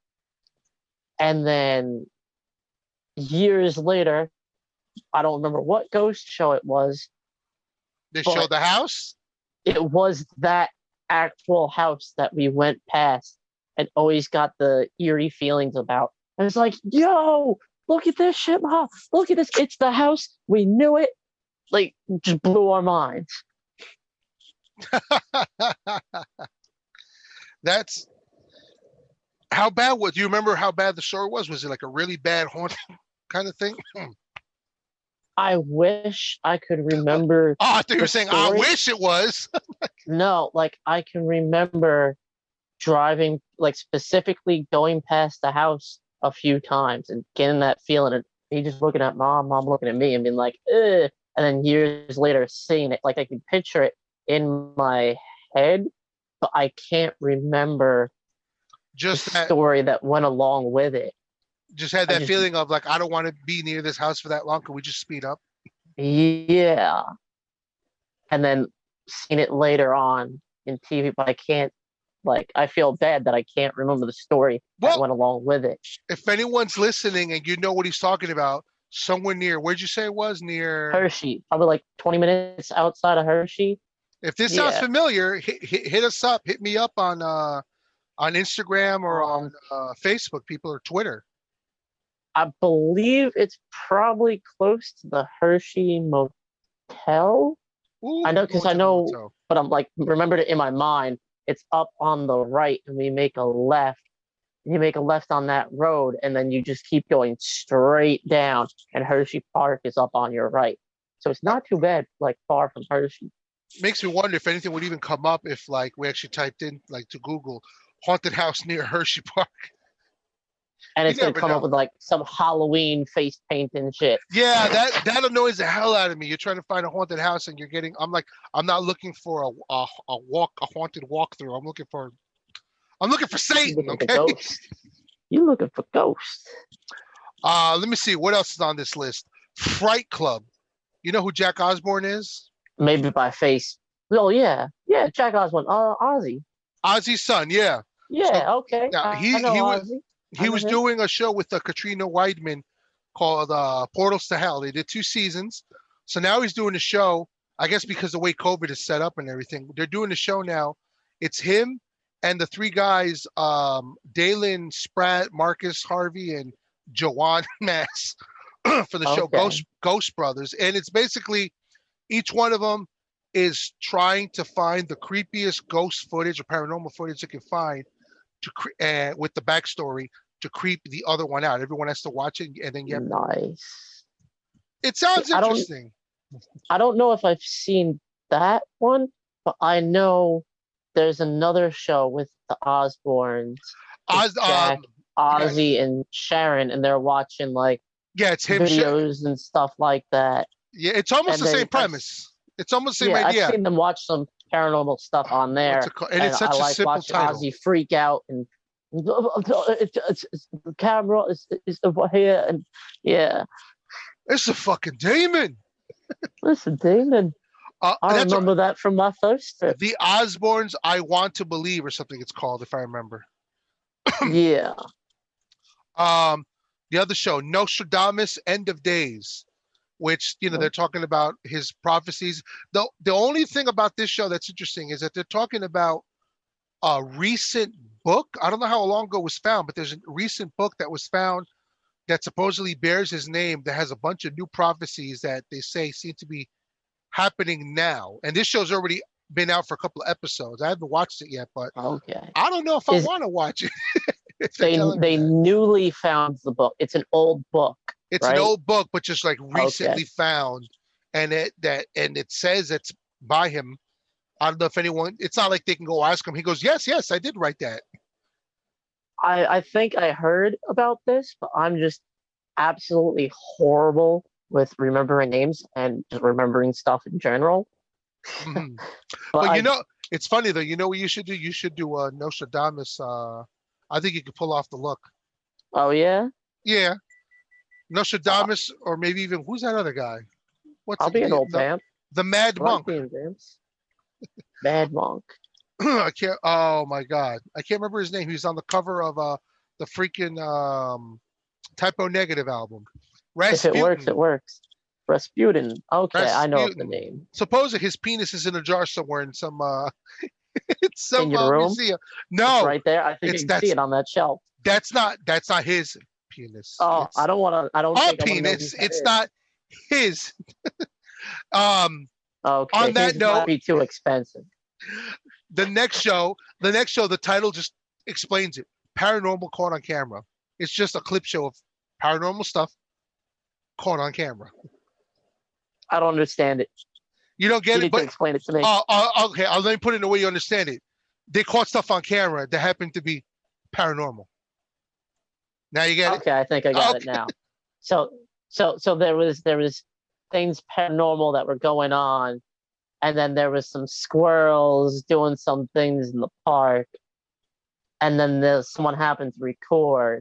And then years later, I don't remember what ghost show it was. They but- showed the house. It was that actual house that we went past and always got the eerie feelings about. And it's like, yo, look at this shit, Mom. Look at this. It's the house. We knew it. Like, just blew our minds. That's how bad was. Do you remember how bad the story was? Was it like a really bad haunting kind of thing? Oh, I wish I could remember. I thought you were The saying, I story- wish it was. No, like, I can remember driving, like, specifically going past the house a few times and getting that feeling. And me just looking at Mom, Mom looking at me and being like, ugh. And then years later seeing it, like, I can picture it in my head, but I can't remember Just the that, story that went along with it. just had I that just- feeling of like, I don't want to be near this house for that long. Can we just speed up? Yeah. And then seeing it later on in T V, but I can't, like, I feel bad that I can't remember the story that Well- went along with it. If anyone's listening and you know what he's talking about, somewhere near, where'd you say it was? Near. Hershey, probably like twenty minutes outside of Hershey. If this sounds Yeah. familiar, hit, hit, hit us up. Hit me up on uh, on Instagram or on Um, uh, Facebook, people or Twitter. I believe it's probably close to the Hershey Motel. Ooh, I know going because I to the know, motel. but I'm like remembered it in my mind. It's up on the right, and we make a left. You make a left on that road, and then you just keep going straight down, and Hershey Park is up on your right. So it's not too bad, like far from Hershey. Makes me wonder if anything would even come up if like we actually typed in like to Google haunted house near Hershey Park. And You it's gonna never come up know. with like some Halloween face paint and shit. Yeah, that that annoys the hell out of me. You're trying to find a haunted house and you're getting. I'm like, I'm not looking for a a, a walk a haunted walkthrough. I'm looking for I'm looking for You Satan. looking for Okay. ghosts? You looking for ghosts? Uh, let me see what else is on this list. Fright Club. You know who Jack Osborne is? Maybe by face. Oh yeah, yeah. Jack Osborne. Uh, Ozzy. Ozzy's son. Yeah. So Yeah. Okay. now I, I he know he was Ozzy. I he know was him. doing a show with uh, Katrina Weidman called uh, Portals to Hell. They did two seasons. So now he's doing a show. I guess because the way COVID is set up and everything, they're doing a show now. It's him and the three guys, um, Dalen Spratt, Marcus Harvey, and Joanne Mass for the show Okay. Ghost Ghost Brothers. And it's basically each one of them is trying to find the creepiest ghost footage or paranormal footage they can find to cre- uh, with the backstory to creep the other one out. Everyone has to watch it, and then you have to. Nice. It sounds I don't. interesting. I don't know if I've seen that one, but I know there's another show with the Osbournes, Oz, Jack, um, yes, Ozzy, and Sharon, and they're watching like yeah, it's him. Sh- videos and stuff like that. yeah, it's almost And the they, same premise. It's almost the same yeah, I've idea. seen them watch some paranormal stuff on there, What's it called? And and it's I such a like simple watching title. Ozzy freak out and it's, it's, it's, the camera is, is over here, and yeah, It's a fucking demon. listen, Damon, Uh, I that's remember that from my first trip. the Osbournes. I want to believe, or something. It's called, if I remember. Yeah, Um, the other show, Nostradamus, End of Days, which you know they're talking about his prophecies. The the only thing about this show that's interesting is that they're talking about a recent book. I don't know how long ago it was found, but there's a recent book that was found that supposedly bears his name that has a bunch of new prophecies that they say seem to be happening now. And this show's already been out for a couple of episodes. I haven't watched it yet, but okay. I don't know if I Is- want to watch it. if they're They telling me they that. newly found the book. It's an old book. It's right? an old book, but just like recently found, and it that and it says it's by him. I don't know if anyone. It's not like they can go ask him. He goes, "Yes, yes, I did write that." I I think I heard about this, but I'm just absolutely horrible with remembering names and just remembering stuff in general. Mhm. But But I, you know, it's funny though. You know what you should do? You should do a uh, Nostradamus. Uh, I think you could pull off the look. oh yeah, Yeah, Nostradamus, or maybe even who's that other guy? What's I'll it- be an the, old the, vamp. the Mad I like Monk. being vamps. Bad monk. I can't. Oh my God, I can't remember his name. He was on the cover of uh the freaking um Typo Negative album. If it works, Rasputin. it works. Rasputin. Okay, I know of the Rasputin. name. Supposedly his penis is in a jar somewhere in some uh it's some In your uh, room? museum. It's No, right there. I think it's- you can see that's- it on that shelf. that's not that's not his penis. Oh, It's I don't want to. I don't a think I wanna know penis. who that It's is. not his. um, Okay, on that his note- might be too expensive. the next show, the next show, the title just explains it. Paranormal caught on camera. It's just a clip show of paranormal stuff caught on camera. I don't understand it. You don't You get need it, to but explain it to me. uh, uh, okay, I'll let me put it in the way you understand it. They caught stuff on camera that happened to be paranormal. Now you get it. Okay, I think I got Okay. it now. So, so, so there was there was things paranormal that were going on, and then there was some squirrels doing some things in the park, and then there's someone happened to record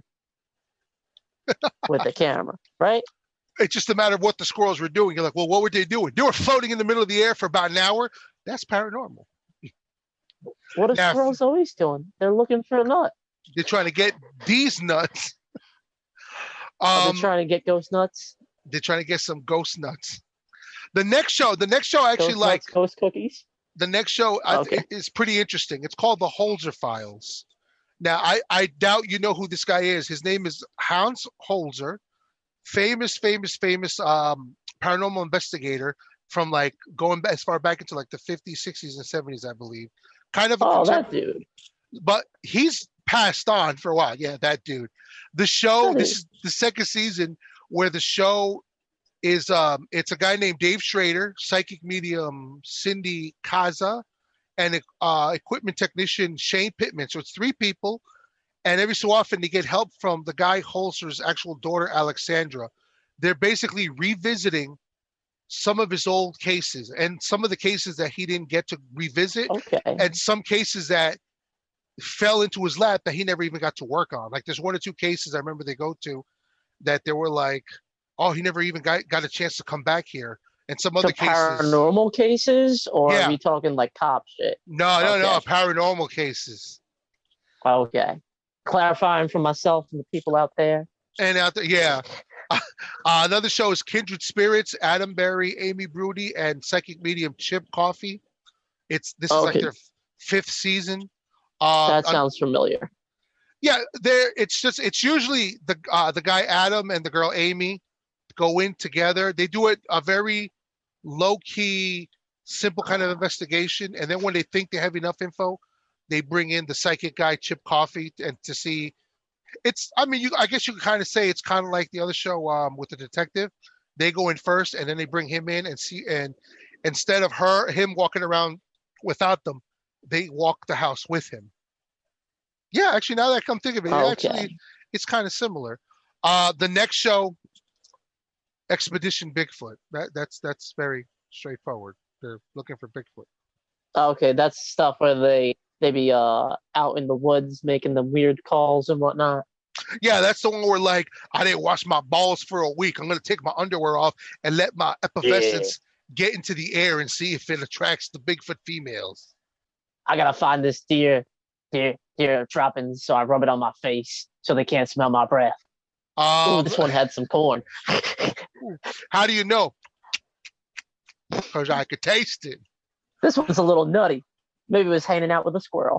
with the camera, right? It's just a matter of what the squirrels were doing. You're like, well, what were they doing? They were floating in the middle of the air for about an hour. That's paranormal. What are Now, if- squirrels always doing? They're looking for a nut. They're trying to get these nuts. Are Um, they trying to get ghost nuts? they're trying to get some ghost nuts. The next show, the next show I actually Ghost like. nuts, ghost cookies. The next show I, Okay. is pretty interesting. It's called The Holzer Files, Now, I, I doubt you know who this guy is. His name is Hans Holzer, famous, famous, famous um, paranormal investigator from like going back as far back into like the fifties, sixties, and seventies, I believe. Kind of a Oh, contem- that dude. but he's passed on for a while. Yeah, that dude. The show, That this is- is the second season where the show is um it's a guy named Dave Schrader, psychic medium Cindy Kaza, and uh, equipment technician Shane Pittman. So it's three people, and every so often they get help from the guy Holzer's actual daughter Alexandra. They're basically revisiting some of his old cases and some of the cases that he didn't get to revisit, Okay. and some cases that fell into his lap that he never even got to work on. Like there's one or two cases I remember they go to that they were like, oh, he never even got, got a chance to come back here. And some So other cases. paranormal cases, or Yeah. are we talking like cop shit? No, no, no, Okay. paranormal cases. Okay. Clarifying for myself and the people out there. And out there, yeah. Uh, another show is Kindred Spirits, Adam Berry, Amy Brody, and psychic medium Chip Coffee. It's this is like Okay. their fifth season. Uh, That uh, sounds familiar. yeah, there. It's just it's usually the uh, the guy Adam and the girl Amy go in together. They do it a very low key, simple kind of investigation, and then when they think they have enough info, they bring in the psychic guy Chip Coffee and to see. It's I mean you I guess you could kind of say it's kind of like the other show um, with the detective. They go in first and then they bring him in and see and instead of her him walking around without them, they walk the house with him. Yeah, actually now that I come think of it, it Okay. actually it's kind of similar. Uh the next show, Expedition Bigfoot. That that's that's very straightforward. They're looking for Bigfoot. Okay, that's stuff where they they be uh out in the woods making the weird calls and whatnot. Yeah, that's the one where like I didn't wash my balls for a week. I'm gonna take my underwear off and let my effervescence get into the air and see if it attracts the Bigfoot females. I gotta find this deer, deer, deer droppings, so I rub it on my face so they can't smell my breath. Ooh, Um, this one had some corn. how do you know? Because I could taste it. This one's a little nutty. Maybe it was hanging out with a squirrel.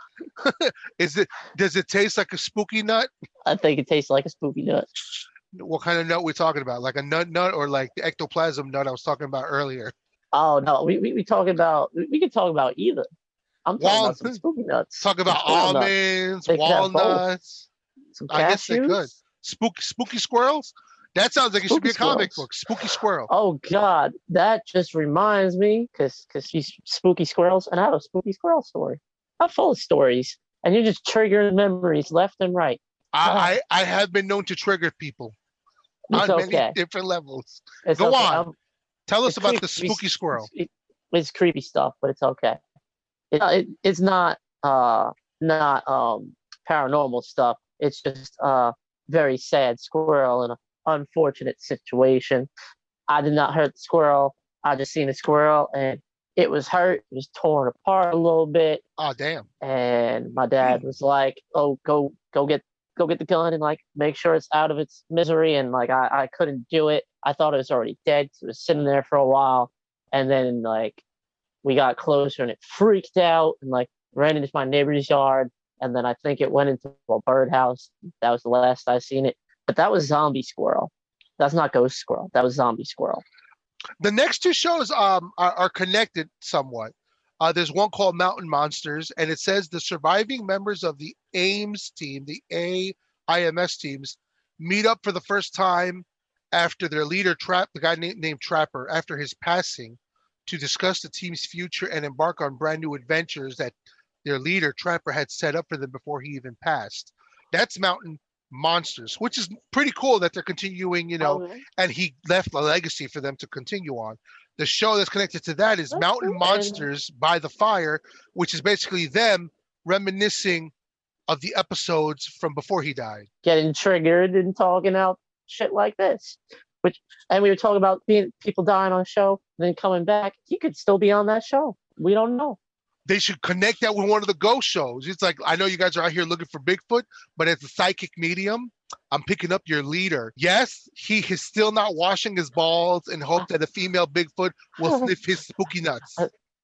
Is it? Does it taste like a spooky nut? I think it tastes like a spooky nut. What kind of nut we talking about? Like a nut nut or like the ectoplasm nut I was talking about earlier? Oh no, we we, we talking about we, we can talk about either. I'm talking about some Walnut. spooky nuts. Talk some about squirrel nuts, almonds, They could have both. walnuts. some I guess they could. cashews. Spooky spooky squirrels? That sounds like it should be a Spooky comic squirrels. book. Spooky squirrel. Oh God, that just reminds me, cause cause she's spooky squirrels, and I have a spooky squirrel story. I'm full of stories, and you're just triggering memories left and right. I, I I have been known to trigger people It's on okay. many different levels. It's Go okay. on. I'm- Tell us It's about the creepy. spooky squirrel. It, it's creepy stuff, but it's okay. It, it it's not uh not um paranormal stuff. It's just a very sad squirrel in an unfortunate situation. I did not hurt the squirrel. I just seen the squirrel and it was hurt. It was torn apart a little bit. Oh damn. And my dad was like, "Oh, go go get go get the gun and like make sure it's out of its misery." And like I, I couldn't do it. I thought it was already dead. 'Cause it was sitting there for a while. And then like we got closer and it freaked out and like ran into my neighbor's yard. And then I think it went into a birdhouse. That was the last I seen it. But that was zombie squirrel. That's not ghost squirrel. That was zombie squirrel. The next two shows um are, are connected somewhat. Uh, there's one called Mountain Monsters, and it says the surviving members of the AIMS team, the A I M S teams, meet up for the first time after their leader, Trap, the guy named, named Trapper, after his passing, to discuss the team's future and embark on brand new adventures that their leader, Trapper, had set up for them before he even passed. That's Mountain Monsters, which is pretty cool that they're continuing, you know, Okay. and he left a legacy for them to continue on. The show that's connected to that is That's Mountain cool. And- Monsters by the Fire, which is basically them reminiscing of the episodes from before he died. Getting triggered and talking out shit like this. Which and we were talking about being people dying on a show, then coming back. He could still be on that show. We don't know. They should connect that with one of the ghost shows. It's like, I know you guys are out here looking for Bigfoot, but as a psychic medium, I'm picking up your leader. Yes, he is still not washing his balls and hope that a female Bigfoot will sniff his spooky nuts.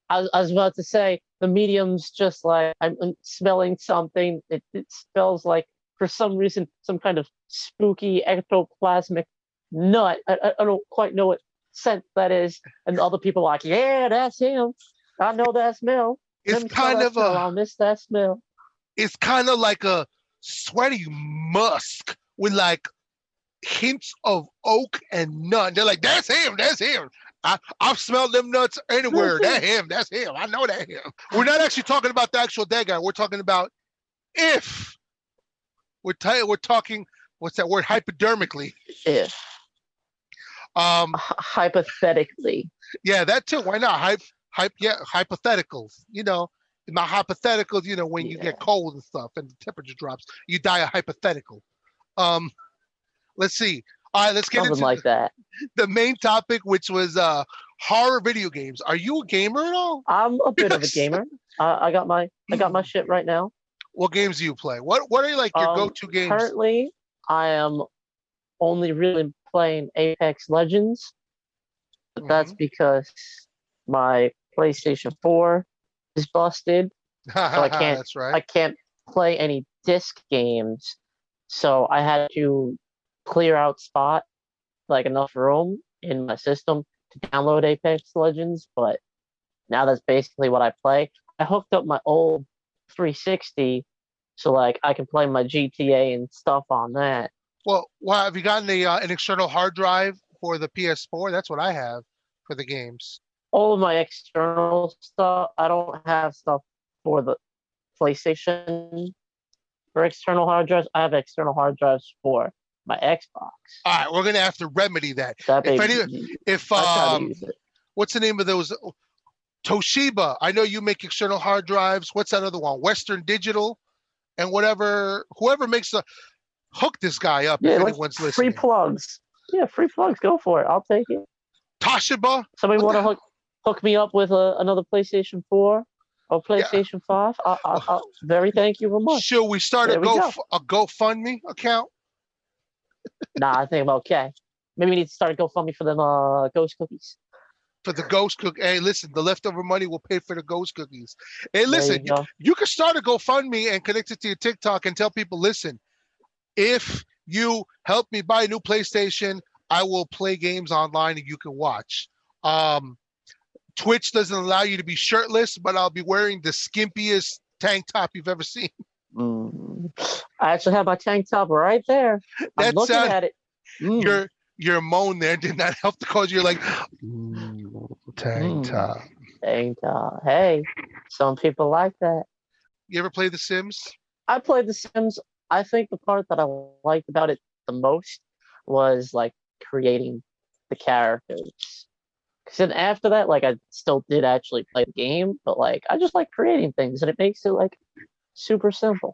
I, was- I was about to say the medium's just like I'm I'm smelling something. It it smells like for some reason some kind of spooky ectoplasmic nut. I, I, I don't quite know what scent that is. And the other people are like, yeah, that's him. I know that smell. It's Let me smell kind that of smell. a I'll miss that smell. it's kind of like a sweaty musk with like hints of oak and nut. They're like, that's him, that's him. I, I've smelled them nuts anywhere. That's him, that's him. I know that him. We're not actually talking about the actual dead guy. We're talking about if we're t- we're talking what's that word hypodermically. If Um, hy- hypothetically, yeah, that too. Why not? Hype, hype. Yeah, hypotheticals. You know, in my hypotheticals, you know, when you yeah, get cold and stuff and the temperature drops, you die a hypothetical. Um, let's see. All right, let's get something into like that. the main topic, which was uh horror video games. Are you a gamer at all? I'm a bit of a gamer. Uh, I got my I got my shit right now. What games do you play? What What are like your Um, go-to games? currently I am only really playing Apex Legends, but that's Mhm. because my PlayStation four is busted, so I can't That's right. I can't play any disc games. So I had to clear out spot like enough room in my system to download Apex Legends, but now that's basically what I play. I hooked up my old three sixty so like I can play my G T A and stuff on that. Well, well, have you gotten a uh, an external hard drive for the P S four? That's what I have for the games. All of my external stuff, I don't have stuff for the PlayStation for external hard drives. I have external hard drives for my Xbox. All right, we're gonna have to remedy that. That If baby, any, if I try to um, use it. what's the name of those? Toshiba. I know you make external hard drives. What's that other one? Western Digital and whatever. Whoever makes the hook this guy up. Yeah, If like anyone's free listening, plugs. Yeah, free plugs. Go for it. I'll take it. Toshiba. Somebody What want the to hell? hook hook me up with a, another PlayStation four or Yeah. PlayStation five? I, I, I, very thank you very much. Should we start a There we go go. a GoFundMe account Nah, I think I'm okay. Maybe we need to start a GoFundMe for them uh, ghost cookies. for the ghost cook? Hey, listen, the leftover money will pay for the ghost cookies. Hey, There you listen, you, go. you can start a GoFundMe and connect it to your TikTok and tell people, listen, if you help me buy a new PlayStation, I will play games online and you can watch. Um, Twitch doesn't allow you to be shirtless, but I'll be wearing the skimpiest tank top you've ever seen. Mm. I actually have my tank top right there. I'm That looking sound at it. Mm. your your moan there did not help the cause. You're like, ooh, tank Mm. top. Tank top. Hey, some people like that. You ever play The Sims? I played The Sims. I think the part that I liked about it the most was like creating the characters. Because then after that, like I still did actually play the game, but like I just like creating things and it makes it like super simple.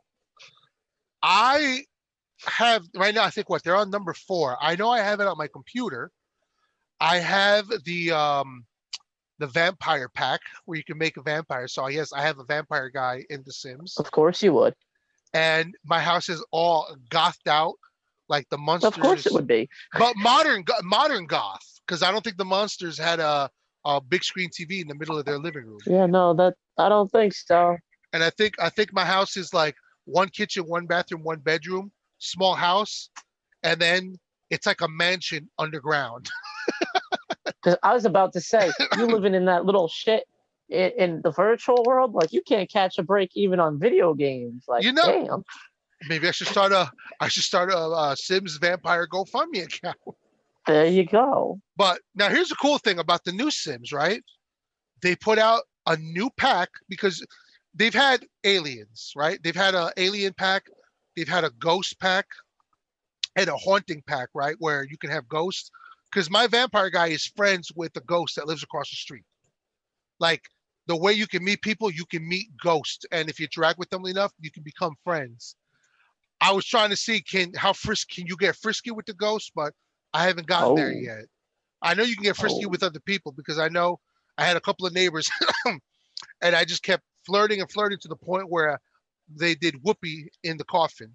I have right now, I think what they're on number four. I know I have it on my computer. I have the um the vampire pack where you can make a vampire. So yes, I have a vampire guy in The Sims. Of course you would. And my house is all gothed out, like the monsters. Of course it would be. But modern, go- modern goth, because I don't think the monsters had a, a big screen T V in the middle of their living room. Yeah, no, that I don't think so. And I think I think my house is like one kitchen, one bathroom, one bedroom, small house, and then it's like a mansion underground. Because I was about to say, you living in that little shit in, in the virtual world, like you can't catch a break even on video games. Like, You know- damn. Maybe I should start a I should start a, a Sims Vampire GoFundMe account. There you go. But now here's the cool thing about the new Sims, right? They put out a new pack because they've had aliens, right? They've had a alien pack, they've had a ghost pack, and a haunting pack, right? Where you can have ghosts. Because my vampire guy is friends with the ghost that lives across the street. Like the way you can meet people, you can meet ghosts, and if you interact with them enough, you can become friends. I was trying to see can how frisk can you get frisky with the ghost, but I haven't gotten there Oh. yet. I know you can get frisky Oh. with other people because I know I had a couple of neighbors and I just kept flirting and flirting to the point where they did whoopee in the coffin.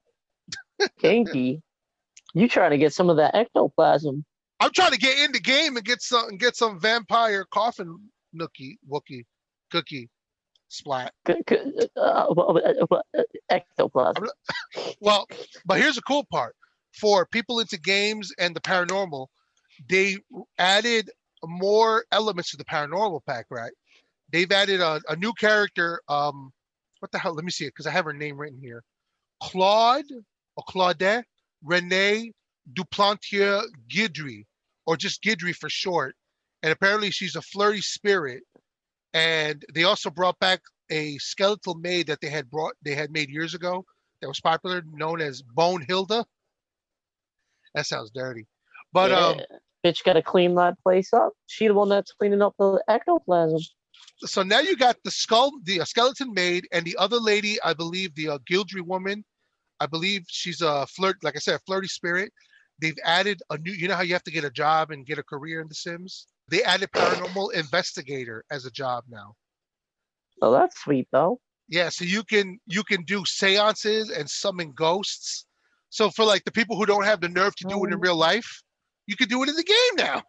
Kinky. You trying to get some of that ectoplasm. I'm trying to get in the game and get some and get some vampire coffin Nookie, Wookie, Cookie, Splat. C- c- uh, well, uh, uh, uh, I'm ectoplasm. not- Well, but here's the cool part. For people into games and the paranormal, they added more elements to the paranormal pack, right? They've added a, a new character. Um, what the hell? Let me see it because I have her name written here. Claude or Claudette Renee Duplantier Guidry, or just Guidry for short. And apparently she's a flirty spirit. And they also brought back a skeletal maid that they had brought they had made years ago that was popular, known as Bone Hilda. That sounds dirty. But Yeah. um Bitch gotta clean that place up. She the one that's cleaning up the ectoplasm. so now you got the skull, the uh, skeleton maid, and the other lady, I believe the uh, Gildry woman. I believe she's a flirt, like I said, a flirty spirit. They've added a new, you know how you have to get a job and get a career in The Sims? They added paranormal investigator as a job now. Oh, that's sweet though. Yeah, so you can you can do seances and summon ghosts. So for like the people who don't have the nerve to do it in real life, you can do it in the game now.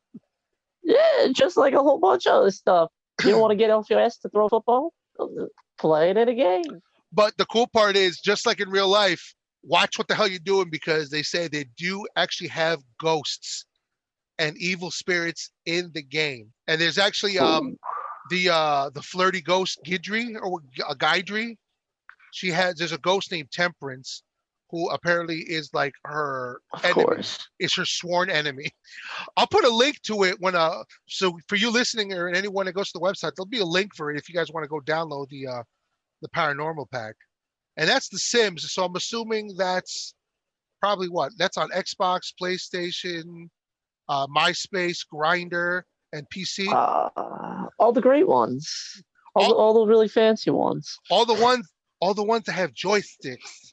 Yeah, just like a whole bunch of other stuff. You don't want to get off your ass to throw a football? Play it in a game. But the cool part is, just like in real life, watch what the hell you're doing because they say they do actually have ghosts and evil spirits in the game. And there's actually um the uh the flirty ghost Gidry or a Guidry. She has there's a ghost named Temperance who apparently is like her Of enemy, course. is her sworn enemy. I'll put a link to it when uh so for you listening or anyone that goes to the website, there'll be a link for it if you guys want to go download the uh the paranormal pack. And that's The Sims. So I'm assuming that's probably what? That's on Xbox, PlayStation, uh, MySpace, Grinder, and P C. Uh, all the great ones. All, All- the, all the really fancy ones. all the ones, all the ones that have joysticks.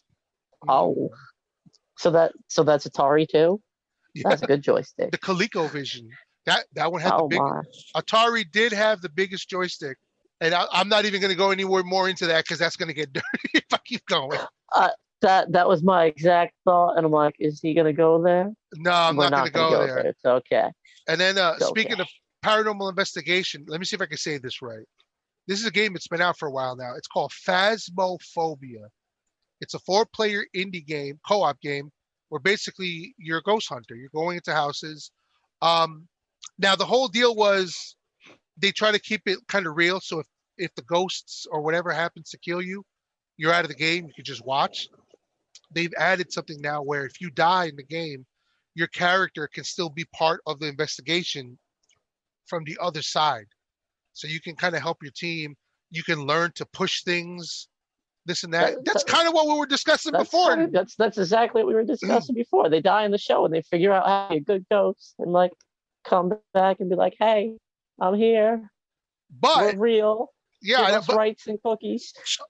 Oh. So that so that's Atari too? Yeah, That's a good joystick. the ColecoVision. That that one had Oh the big. my. Atari did have the biggest joystick, and I, I'm not even going to go anywhere more into that because that's going to get dirty if I keep going. That that was my exact thought, and I'm like, is he gonna go there? No, I'm We're not, going to go, gonna there. It's okay. And then, uh, It's speaking okay. of paranormal investigation, let me see if I can say this right. This is a game that's been out for a while now. It's called Phasmophobia. It's a four-player indie game, co-op game, where basically you're a ghost hunter. You're going into houses. Um, now the whole deal was they try to keep it kind of real. So if if the ghosts or whatever happens to kill you, you're out of the game. You can just watch. They've added something now where if you die in the game, your character can still be part of the investigation from the other side. So you can kind of help your team. You can learn to push things, this and that. That- That's that- kind of what we were discussing That's before. kinda- that's that's exactly what we were discussing before. They die in the show and they figure out how to be a good ghost and like come back and be like, hey, I'm here. But We're real. yeah, Give I know, us but, rights and cookies.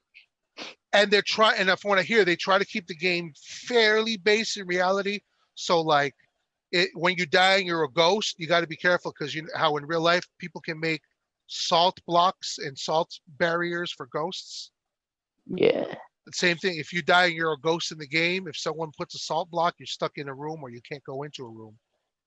and they're trying. And from what I hear, they try to keep the game fairly based in reality. So like, it, when you die and you're a ghost, you got to be careful because you know how in real life people can make salt blocks and salt barriers for ghosts. Yeah. The same thing. If you die and you're a ghost in the game, if someone puts a salt block, you're stuck in a room or you can't go into a room.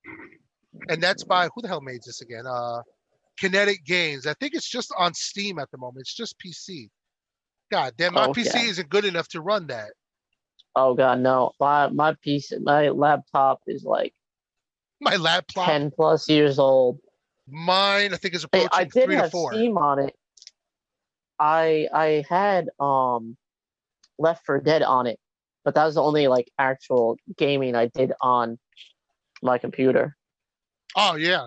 And that's by who the hell made this again? Uh, Kinetic Games. I think it's just on Steam at the moment. It's just P C. God damn, my P C Okay. isn't good enough to run that. Oh god, no. My my piece my laptop is like My laptop, ten plus years old. mine, I think is Hey, approaching I did three to have four. Steam on it. I I had um Left four Dead on it, but that was the only like actual gaming I did on my computer. Oh yeah,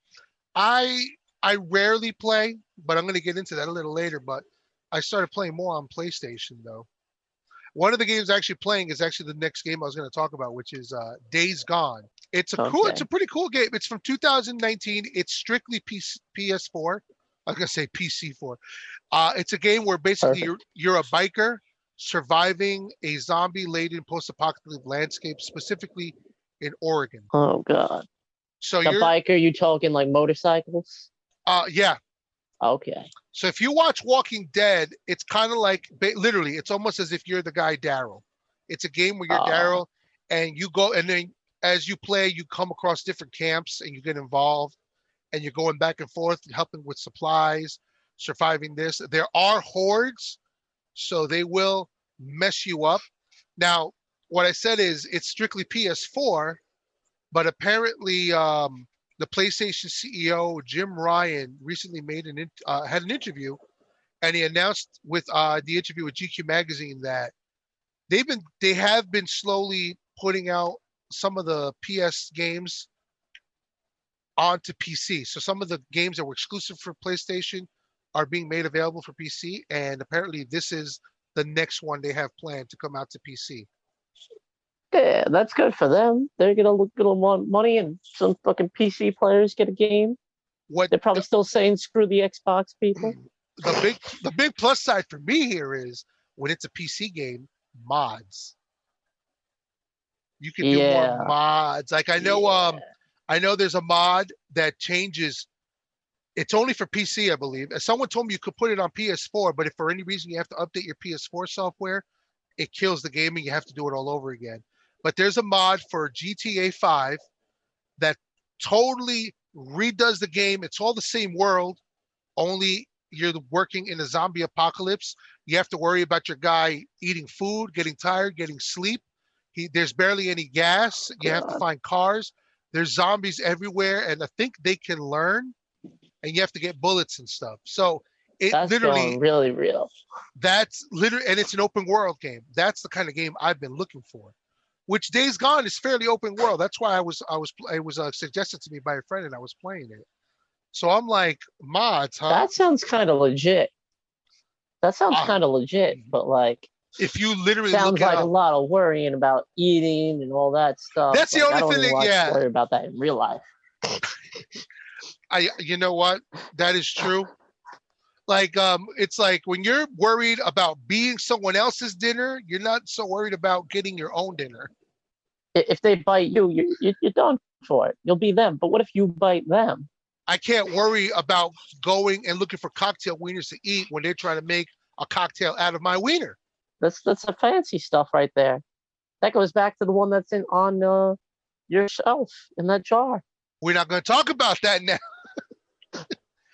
I I rarely play, but I'm going to get into that a little later. But I started playing more on PlayStation though. One of the games I'm actually playing is actually the next game I was going to talk about, which is uh, Days Gone. It's a cool, it's Okay. a pretty cool game. It's from two thousand nineteen. It's strictly P C, P S four. I was going to say P C four. Uh, it's a game where basically you're you're a biker surviving a zombie-laden post-apocalyptic landscape, specifically in Oregon. Oh god. So The you're, biker, you talking like motorcycles? uh, yeah. Okay. So if you watch Walking Dead, it's kind of like ba- literally, it's almost as if you're the guy Daryl. It's a game where you're Oh. Daryl, and you go, and then as you play, you come across different camps and you get involved. and you're going back and forth, helping with supplies, surviving this. There are hordes, so they will mess you up. Now, what I said is it's strictly P S four, but apparently um, the PlayStation C E O Jim Ryan recently made an uh, had an interview, and he announced with uh, the interview with G Q magazine that they've been they have been slowly putting out some of the P S games onto P C. So some of the games that were exclusive for PlayStation are being made available for P C, and apparently this is the next one they have planned to come out to P C. Yeah, that's good for them. They're gonna look good on money, and some fucking P C players get a game. What They're probably the, still saying screw the Xbox people. the big the big plus side for me here is when it's a P C game, mods. You can do Yeah. more mods. Like I know Yeah. um I know there's a mod that changes. It's only for P C, I believe. As someone told me you could put it on P S four, but if for any reason you have to update your P S four software, it kills the game and you have to do it all over again. But there's a mod for G T A five that totally redoes the game. It's all the same world, only you're working in a zombie apocalypse. You have to worry about your guy eating food, getting tired, getting sleep. He, there's barely any gas. You have to find cars. There's zombies everywhere, and I think they can learn, and you have to get bullets and stuff. So it That's literally, going really real. that's literally, and it's an open world game. That's the kind of game I've been looking for. Which Days Gone is fairly open world. That's why I was, I was, it was uh, suggested to me by a friend, and I was playing it. So I'm like, mods, huh? That sounds kind of legit. That sounds Ah. kind of legit, but like, If you literally sounds look like at a lot of worrying about eating and all that stuff. That's the Like, only I don't thing even that- like yeah. to worry about that in real life. I, you know what? That is true. Like, um, it's like when you're worried about being someone else's dinner, you're not so worried about getting your own dinner. I- If they bite you, you you- you're done for it. You'll be them. But what if you bite them? I can't worry about going and looking for cocktail wieners to eat when they're trying to make a cocktail out of my wiener. That's that's the fancy stuff right there. That goes back to the one that's in on uh, your shelf in that jar. We're not going to talk about that now. um,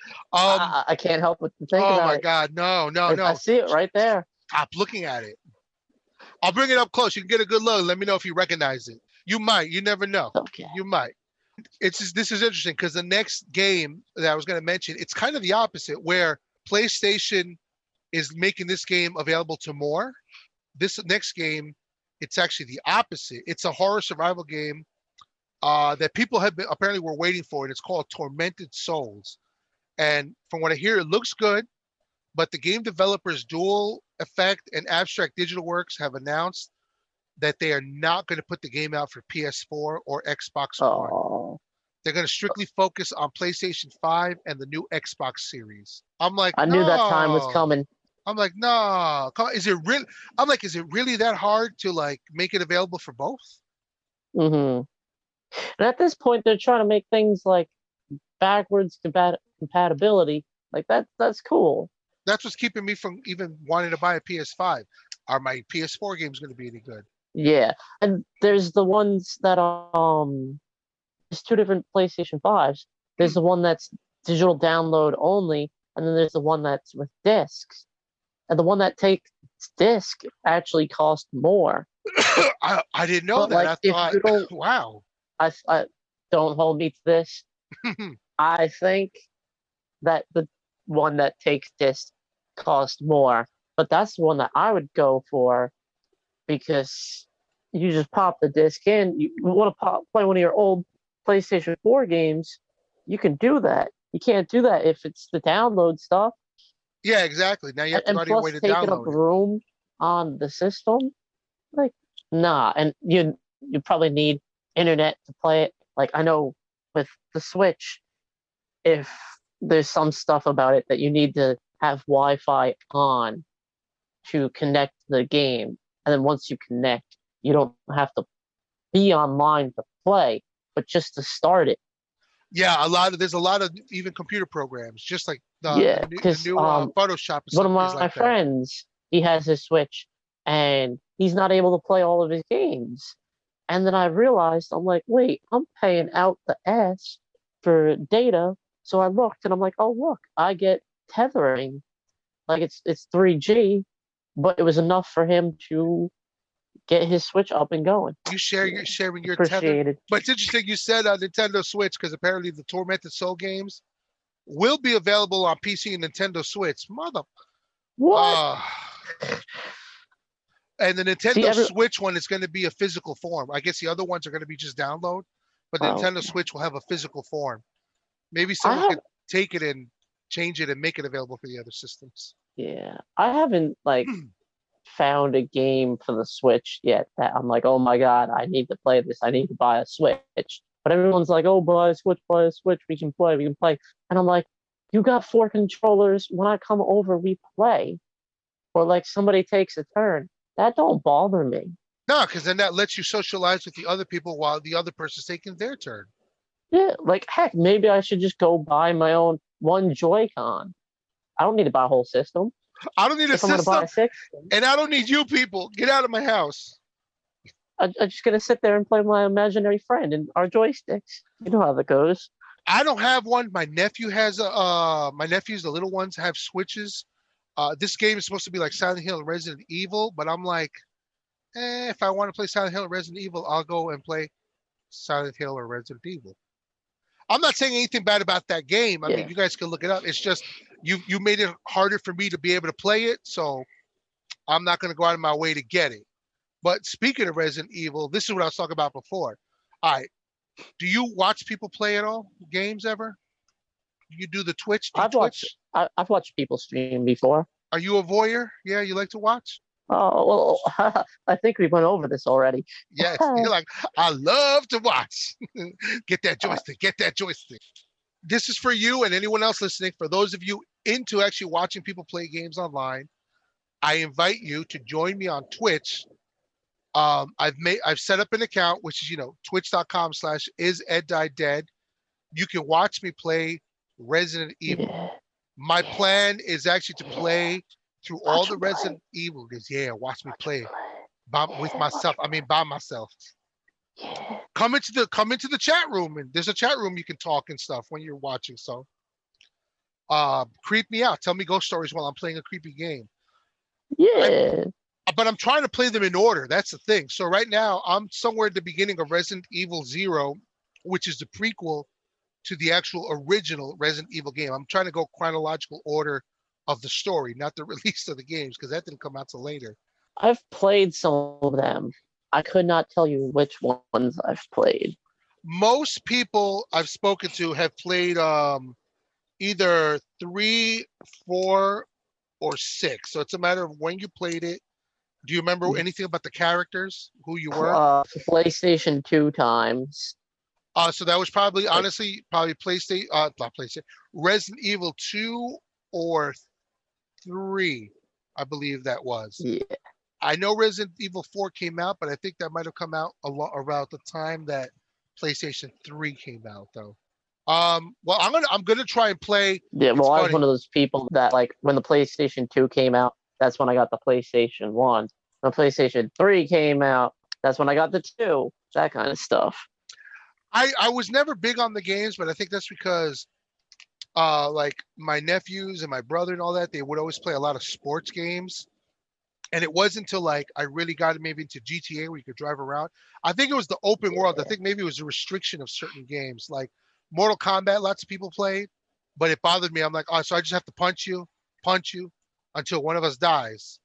I, I can't help but to think oh about my it. God, no, no, Like, no! I see it right there. Stop looking at it. I'll bring it up close. You can get a good look. Let me know if you recognize it. You might. You never know. Okay. You might. It's just, this is interesting because the next game that I was going to mention, it's kind of the opposite, where PlayStation is making this game available to more. This next game, it's actually the opposite. It's a horror survival game uh, that people have been apparently were waiting for, and it's called Tormented Souls. And from what I hear, it looks good, but the game developers Dual Effect and Abstract Digital Works have announced that they are not going to put the game out for P S four or Xbox One. Oh, They're going to strictly focus on PlayStation five and the new Xbox series. I'm like, I knew that time was no. coming. I'm like, no. Come on, is it real? I'm like, is it really that hard to like make it available for both? hmm And at this point, they're trying to make things like backwards compat- compatibility. Like that. That's cool. That's what's keeping me from even wanting to buy a P S five. Are my P S four games going to be any good? Yeah, and there's the ones that are, um, there's two different PlayStation fives. There's the one that's digital download only, and then there's the one that's with discs. And the one that takes disc actually costs more. I, I didn't know But, that. like, I if thought, you don't- wow. I, I don't hold me to this. I think that the one that takes disc costs more, but that's the one that I would go for because you just pop the disc in. You want to pop play one of your old PlayStation four games, you can do that. You can't do that if it's the download stuff. Yeah, exactly. Now you have to And find a way plus, to taking up download it. room on the system, like nah. And you you probably need internet to play it. Like I know with the Switch, if there's some stuff about it that you need to have Wi-Fi on to connect to the game, and then once you connect, you don't have to be online to play, but just to start it. Yeah, a lot of there's a lot of even computer programs, just like the, Yeah, the new, the 'cause, new um, uh, Photoshop. and One of stuff my, is my like that. friends, he has his Switch, and he's not able to play all of his games. And then I realized, I'm like, wait, I'm paying out the ass for data, So I looked and I'm like, oh look, I get tethering. Like it's it's three G, but it was enough for him to get his Switch up and going. You share your sharing your tether. Appreciate it. But it's interesting you said uh, Nintendo Switch because apparently the Tormented Soul games will be available on P C and Nintendo Switch. Mother. What? Uh, and the Nintendo See, every- Switch one is going to be a physical form. I guess the other ones are going to be just download, but the Oh. Nintendo Switch will have a physical form. Maybe someone have- could take it and change it and make it available for the other systems. Yeah, I haven't like found a game for the Switch yet that I'm like, oh my god, I need to play this. I need to buy a Switch. But everyone's like, oh, buy a Switch, buy a Switch. We can play, we can play. And I'm like, you got four controllers. When I come over, we play. Or like somebody takes a turn. That don't bother me. No, because then that lets you socialize with the other people while the other person's taking their turn. Yeah, like heck, maybe I should just go buy my own one Joy-Con. I don't need to buy a whole system. I don't need a If I'm gonna buy system, a system, and I don't need you people. Get out of my house. I, I'm just gonna sit there and play my imaginary friend and our joysticks. You know how that goes. I don't have one. My nephew has a. Uh, my nephews, the little ones, have Switches. Uh, this game is supposed to be like Silent Hill and Resident Evil, but I'm like, eh, if I want to play Silent Hill and Resident Evil, I'll go and play Silent Hill or Resident Evil. I'm not saying anything bad about that game. I Yeah. mean, you guys can look it up. It's just you you made it harder for me to be able to play it, so I'm not going to go out of my way to get it. But speaking of Resident Evil, this is what I was talking about before. All right, do you watch people play at all games ever? You do the Twitch? Do you I've watched Twitch? I, I've watched people stream before. Are you a voyeur? Yeah, you like to watch? Oh well, I think we went over this already. Yes, you're like, I love to watch. Get that joystick, get that joystick. This is for you and anyone else listening. For those of you into actually watching people play games online, I invite you to join me on Twitch. Um, I've made I've set up an account, which is, you know, twitch.com slash is Ed Die Dead. You can watch me play Resident Evil. Yeah. My plan is actually to play through all Watch the me play. Resident Evil games. Yeah, watch me play by, with Yeah, myself. I mean, by myself. Yeah. Come into the come into the chat room, and there's a chat room you can talk and stuff when you're watching. So, uh, creep me out. Tell me ghost stories while I'm playing a creepy game. Yeah. But I'm trying to play them in order. That's the thing. So right now, I'm somewhere at the beginning of Resident Evil Zero, which is the prequel to the actual original Resident Evil game. I'm trying to go chronological order of the story, not the release of the games, because that didn't come out till later. I've played some of them. I could not tell you which ones I've played. Most people I've spoken to have played um, either three, four, or six. So it's a matter of when you played it. Do you remember anything about the characters, who you were? Uh, PlayStation two times. Uh, so that was probably, honestly, probably PlayStation, uh, not PlayStation, Resident Evil two or three, I believe that was. Yeah. I know Resident Evil four came out, but I think that might have come out a lot around the time that PlayStation three came out, though. Um, well, I'm gonna I'm gonna try and play. Yeah, It's well, I was funny. one of those people that, like, when the PlayStation two came out, that's when I got the PlayStation one. When the PlayStation three came out, that's when I got the two. That kind of stuff. I I was never big on the games, but I think that's because, uh, like my nephews and my brother and all that, they would always play a lot of sports games. And it wasn't until like I really got maybe into G T A where you could drive around. I think it was the open world. I think maybe it was a restriction of certain games, like Mortal Kombat. Lots of people played, but it bothered me. I'm like, oh, so I just have to punch you, punch you, until one of us dies.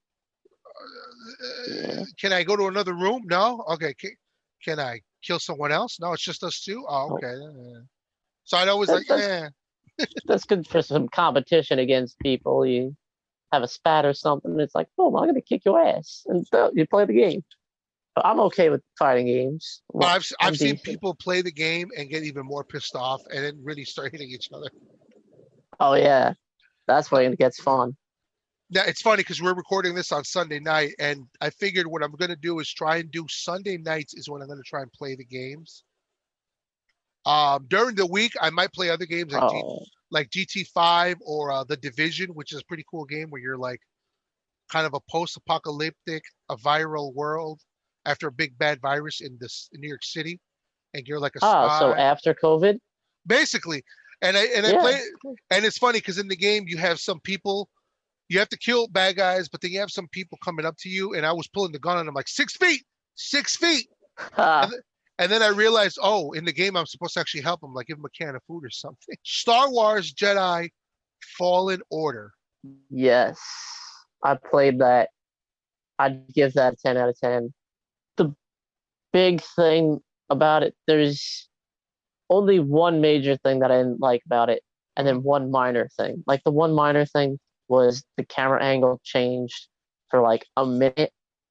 Uh, Can I go to another room? No. Okay. Can, can I kill someone else? No, it's just us two. Oh, Oh. okay. Uh, So I'd always like, That's- eh. That's good for some competition against people. You have a spat or something, it's like, boom, I'm gonna kick your ass, and so you play the game. But I'm okay with fighting games. But I've I'm I've seen decent. people play the game and get even more pissed off, and then really start hitting each other. Oh yeah, that's when it gets fun. Now it's funny because we're recording this on Sunday night, and I figured what I'm going to do is try and do Sunday nights is when I'm going to try and play the games. Um, during the week, I might play other games like G, Oh, like G T five or uh, The Division, which is a pretty cool game where you're like kind of a post-apocalyptic, a viral world after a big bad virus in this in New York City, and you're like a spy. ah, so after COVID, Basically, And I and I Yeah. play, and it's funny because in the game you have some people, you have to kill bad guys, but then you have some people coming up to you, and I was pulling the gun and I'm like six feet, six feet, and Ah, th- and then I realized, oh, in the game I'm supposed to actually help him, like give him a can of food or something. Star Wars Jedi Fallen Order. yes. I played that. I'd give that a ten out of ten. The big thing about it, there's only one major thing that I didn't like about it, and Mhm. then one minor thing. Like the one minor thing was the camera angle changed for like a minute,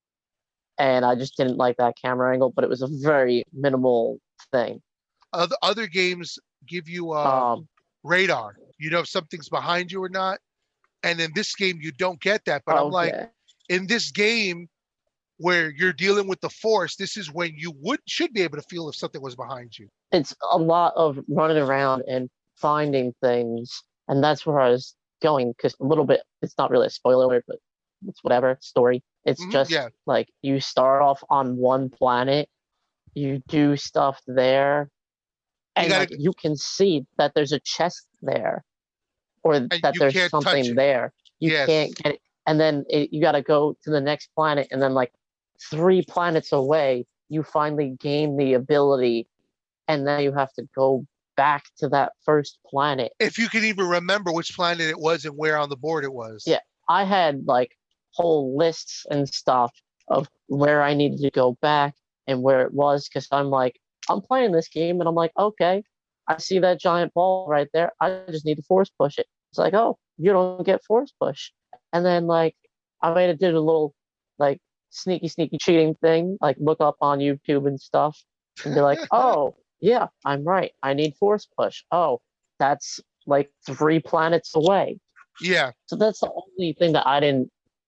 and I just didn't like that camera angle, but it was a very minimal thing. Other other games give you uh Um, radar. You know if something's behind you or not. And in this game, you don't get that. But I'm like, okay. in this game where you're dealing with the force, this is when you would should be able to feel if something was behind you. It's a lot of running around and finding things, and that's where I was going because a little bit. It's not really a spoiler alert, but it's whatever story. It's Mhm, just yeah, like you start off on one planet, you do stuff there, you and got like to, you can see that there's a chest there or and that you there's can't touch something it. there. You Yes, can't get it, and then it, you got to go to the next planet, and then like three planets away, you finally gain the ability, and then you have to go back to that first planet. if you can even remember which planet it was and where on the board it was. Yeah, I had like whole lists and stuff of where I needed to go back and where it was because I'm like, I'm playing this game and I'm like, okay, I see that giant ball right there. I just need to force push it. It's like, oh, you don't get force push. And then like I made it did a little like sneaky, sneaky cheating thing, like look up on YouTube and stuff and be like, oh, yeah, I'm right. I need force push. Oh, that's like three planets away. Yeah, So that's the only thing that I didn't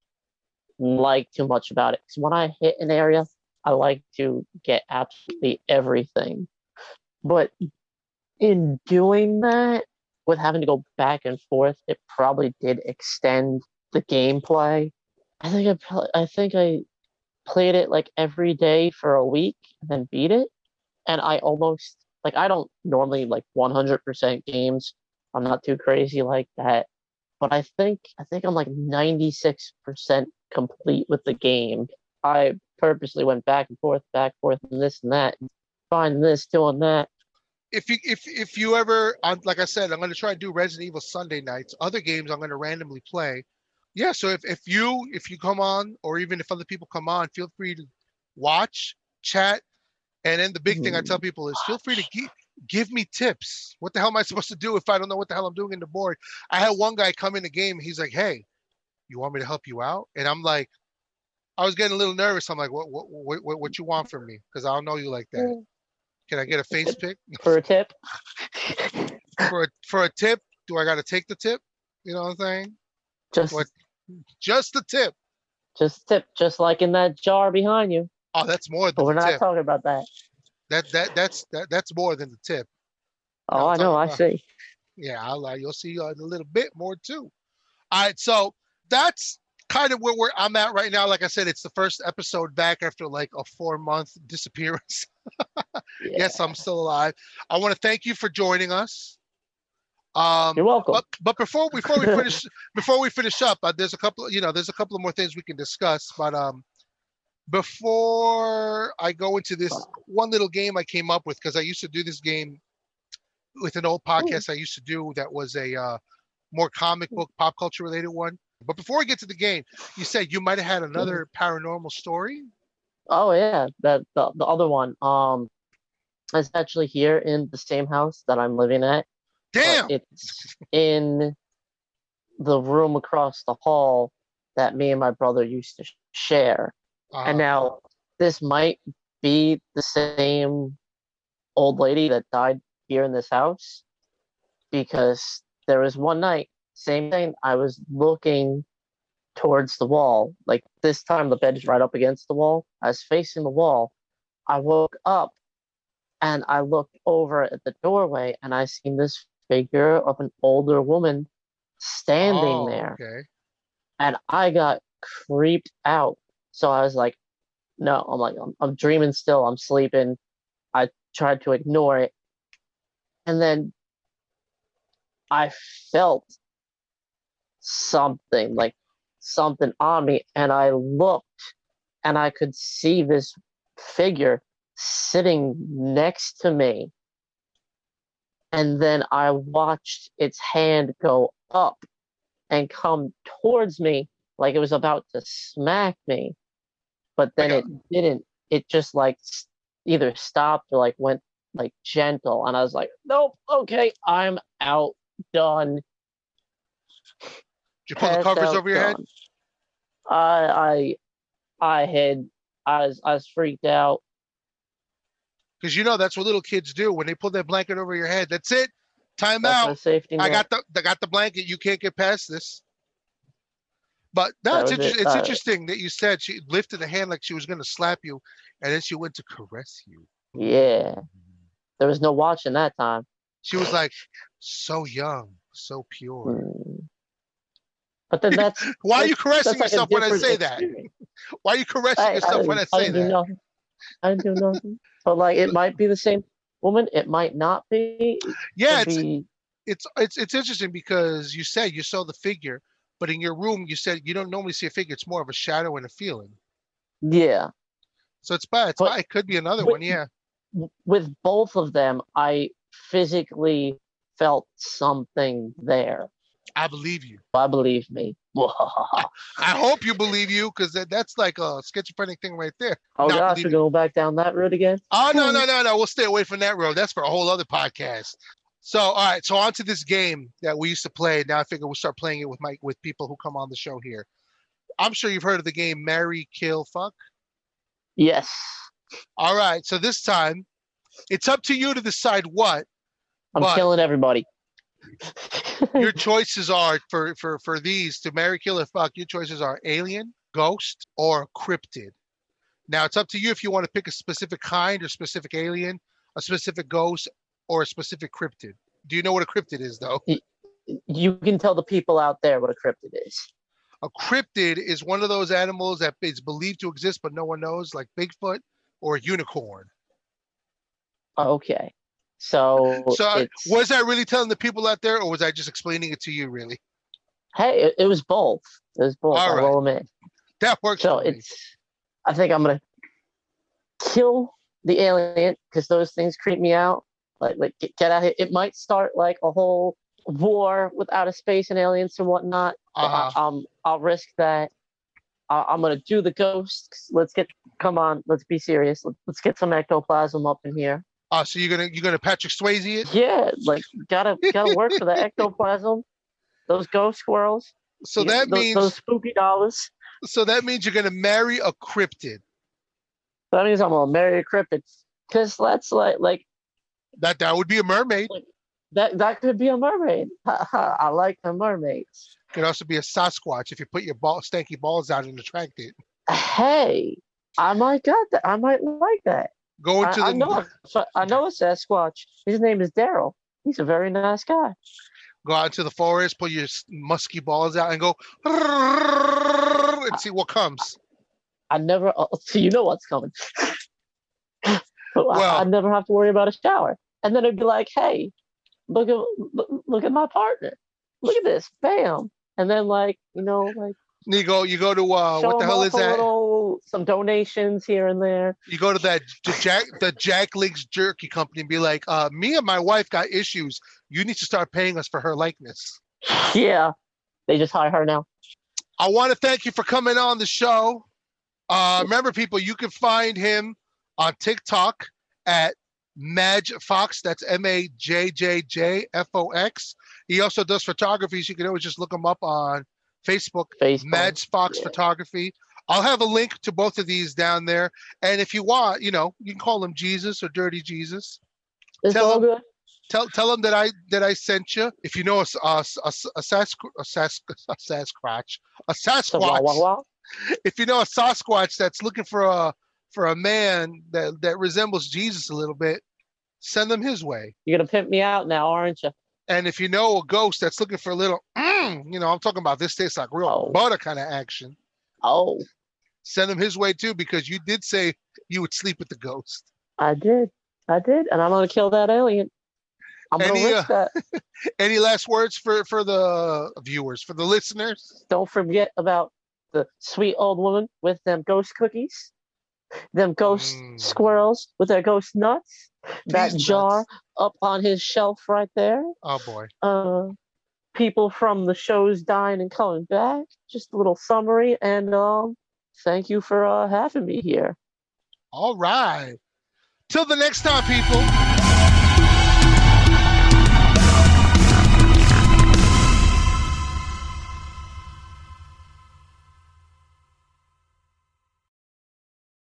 like too much about it. Because when I hit an area, I like to get absolutely everything. But in doing that, with having to go back and forth, it probably did extend the gameplay. I think I probably, I think I played it like every day for a week and then beat it. And I almost like I don't normally like one hundred percent games. I'm not too crazy like that. But I think I think I'm like ninety-six percent complete with the game. I purposely went back and forth, back and forth, and this and that, finding this, doing that. if you if if you ever, I'm, like I said, I'm going to try and do Resident Evil Sunday nights. Other games I'm going to randomly play. Yeah, so if if you if you come on, or even if other people come on, feel free to watch, chat. And then the big thing I tell people is feel free to gi- give me tips. What the hell am I supposed to do if I don't know what the hell I'm doing in the board? I had one guy come in the game. He's like, "Hey, you want me to help you out?" And I'm like, I was getting a little nervous. I'm like, "What what what, what what you want from me? Because I don't know you like that. Can I get a face pick For a tip, for a for a tip? Do I got to take the tip? You know what I'm saying? What? just Just the tip? just tip, just like in that jar behind you. Oh, that's more But than we're the not tip. talking about that. That that that's that that's more than the tip. Oh, I'm I know, talking I about. see. Yeah, I'll, uh, you'll see uh, a little bit more too. All right, so that's kind of where we're, I'm at right now. Like I said, it's the first episode back after like a four month disappearance. Yes, Yeah, I'm still alive. I want to thank you for joining us. Um, you're welcome. but but before before we finish before we finish up, uh, there's a couple you know there's a couple of more things we can discuss. But um, before I go into this one little game I came up with, because I used to do this game with an old Ooh. podcast I used to do that was a uh, more comic book, pop culture related one. But before we get to the game, you said you might have had another paranormal story. Oh yeah, that the, the other one. Um, is actually here in the same house that I'm living at, but Damn. it's in the room across the hall that me and my brother used to sh- share. And Uh, now this might be the same old lady that died here in this house because there was one night, same thing, I was looking towards the wall. Like this time the bed is right up against the wall. I was facing the wall. I woke up and I looked over at the doorway and I seen this figure of an older woman standing oh, there. okay. And I got creeped out. So I was like, no, I'm like, I'm, I'm dreaming still. I'm sleeping. I tried to ignore it. And then I felt something, like something on me, and I looked and I could see this figure sitting next to me. And then I watched its hand go up and come towards me like it was about to smack me, but I then got it didn't. It just like s- either stopped or like went like gentle, and I was like, nope, okay, I'm out, done, Did you pull the passed covers out, over your head? done. I I I had I was I was freaked out. Because you know that's what little kids do when they pull that blanket over your head. That's it. Time That's out. my safety I net. got the I got the blanket. You can't get past this. But no, That it's was it. interesting. It's Uh, interesting that you said she lifted a hand like she was going to slap you, and then she went to caress you. yeah, there was no watching that time. She was like, so young, so pure. Mm. But then that's Why are you that's caressing that's like a yourself when I different say that? experience. Why are you caressing I, yourself when I I I say didn't do that? nothing. I didn't do nothing. But like it might be the same woman. It might not be. It Yeah, could it's be. it's it's it's interesting because you said you saw the figure, but in your room you said you don't normally see a figure. It's more of a shadow and a feeling. Yeah. So it's bad. It's But bad. It could be another with one. Yeah, with both of them, I physically felt something there. I believe you. I believe me. I, Oh I hope you believe you because that, that's like a schizophrenic thing right there. Not gosh, we're believing. going back down that road again. Oh no no no no! We'll stay away from that road. That's for a whole other podcast. So all right, so on to this game that we used to play. Now I figure we'll start playing it with my with people who come on the show here. I'm sure you've heard of the game Marry, Kill, Fuck. Yes. All right, so this time it's up to you to decide what, I'm but killing everybody. your choices are for for for these to marry, kill, or fuck. Your choices are alien, ghost, or cryptid. Now it's up to you if you want to pick a specific kind or specific alien, a specific ghost, or a specific cryptid. Do you know what a cryptid is, though? You can tell the people out there what a cryptid is. A cryptid is one of those animals that is believed to exist, but no one knows, like Bigfoot or a unicorn. Okay. So So uh, it's was I really telling the people out there, or was I just explaining it to you, really? hey, it, it was both. It was both. All I right. will admit. That works So for me. it's. I think I'm gonna kill the alien because those things creep me out. Like, like get, get out here. It might start like a whole war with outer space and aliens and whatnot. But Uh-huh. I, um, I'll risk that. I, I'm gonna do the ghosts. Let's get. Come on. Let's be serious. Let's, let's get some ectoplasm up in here. Uh, so you're gonna you're gonna Patrick Swayze it? Yeah, like gotta gotta work for the ectoplasm. Those ghost squirrels. So You- that those, means those spooky dollars. so that means you're gonna marry a cryptid. That means I'm gonna marry a cryptid. Cause that's like like That that would be a mermaid. that that could be a mermaid. I like the mermaids. Could also be a Sasquatch if you put your ball stanky balls out and attract it. Hey, I might got that. I might like that. Go I, into I the know. a- I know a Sasquatch. His name is Daryl. He's a very nice guy. go out into the forest, pull your s- musky balls out, and go and see what comes. I never. Uh, so you know what's coming. But I, Well- I never have to worry about a shower. And then it'd be like, hey, look at look, look at my partner. Look at this, bam. And then like you know like You go you go to uh show what the him hell off is a that? little, some donations here and there. You go to that the Jack the Jack Legs Jerky Company and be like, uh, me and my wife got issues. You need to start paying us for her likeness. Yeah, they just hire her now. I want to thank you for coming on the show. Uh, remember, people, you can find him on TikTok at Madge Fox. That's M A J J J F O X. He also does photography, so you can always just look him up on Facebook, Facebook. Madge Fox Yeah. Photography. I'll have a link to both of these down there. And if you want, you know, you can call him Jesus or Dirty Jesus. It's Tell all him- good. Tell tell him that I that I sent you. If you know a s- a s- a s- a Sask a Sask a Sasquatch a So wah, Sasquatch. wah, wah. If you know a Sasquatch that's looking for a for a man that that resembles Jesus a little bit, send them his way. You're gonna pimp me out now, aren't you? And if you know a ghost that's looking for a little, mm, you know, I'm talking about this tastes like real Oh. butter kind of action, Oh, send them his way too, because you did say you would sleep with the ghost. I did. I did, and I'm gonna kill that alien. I'm gonna Any uh, risk that. any last words for for the viewers, for the listeners? Don't forget about the sweet old woman with them ghost cookies, them ghost Mm. squirrels with their ghost nuts, that These jar nuts. up on his shelf right there. Oh boy. Uh, people from the shows dying and coming back. Just a little summary, and um, thank you for uh, having me here. All right. Till the next time, people.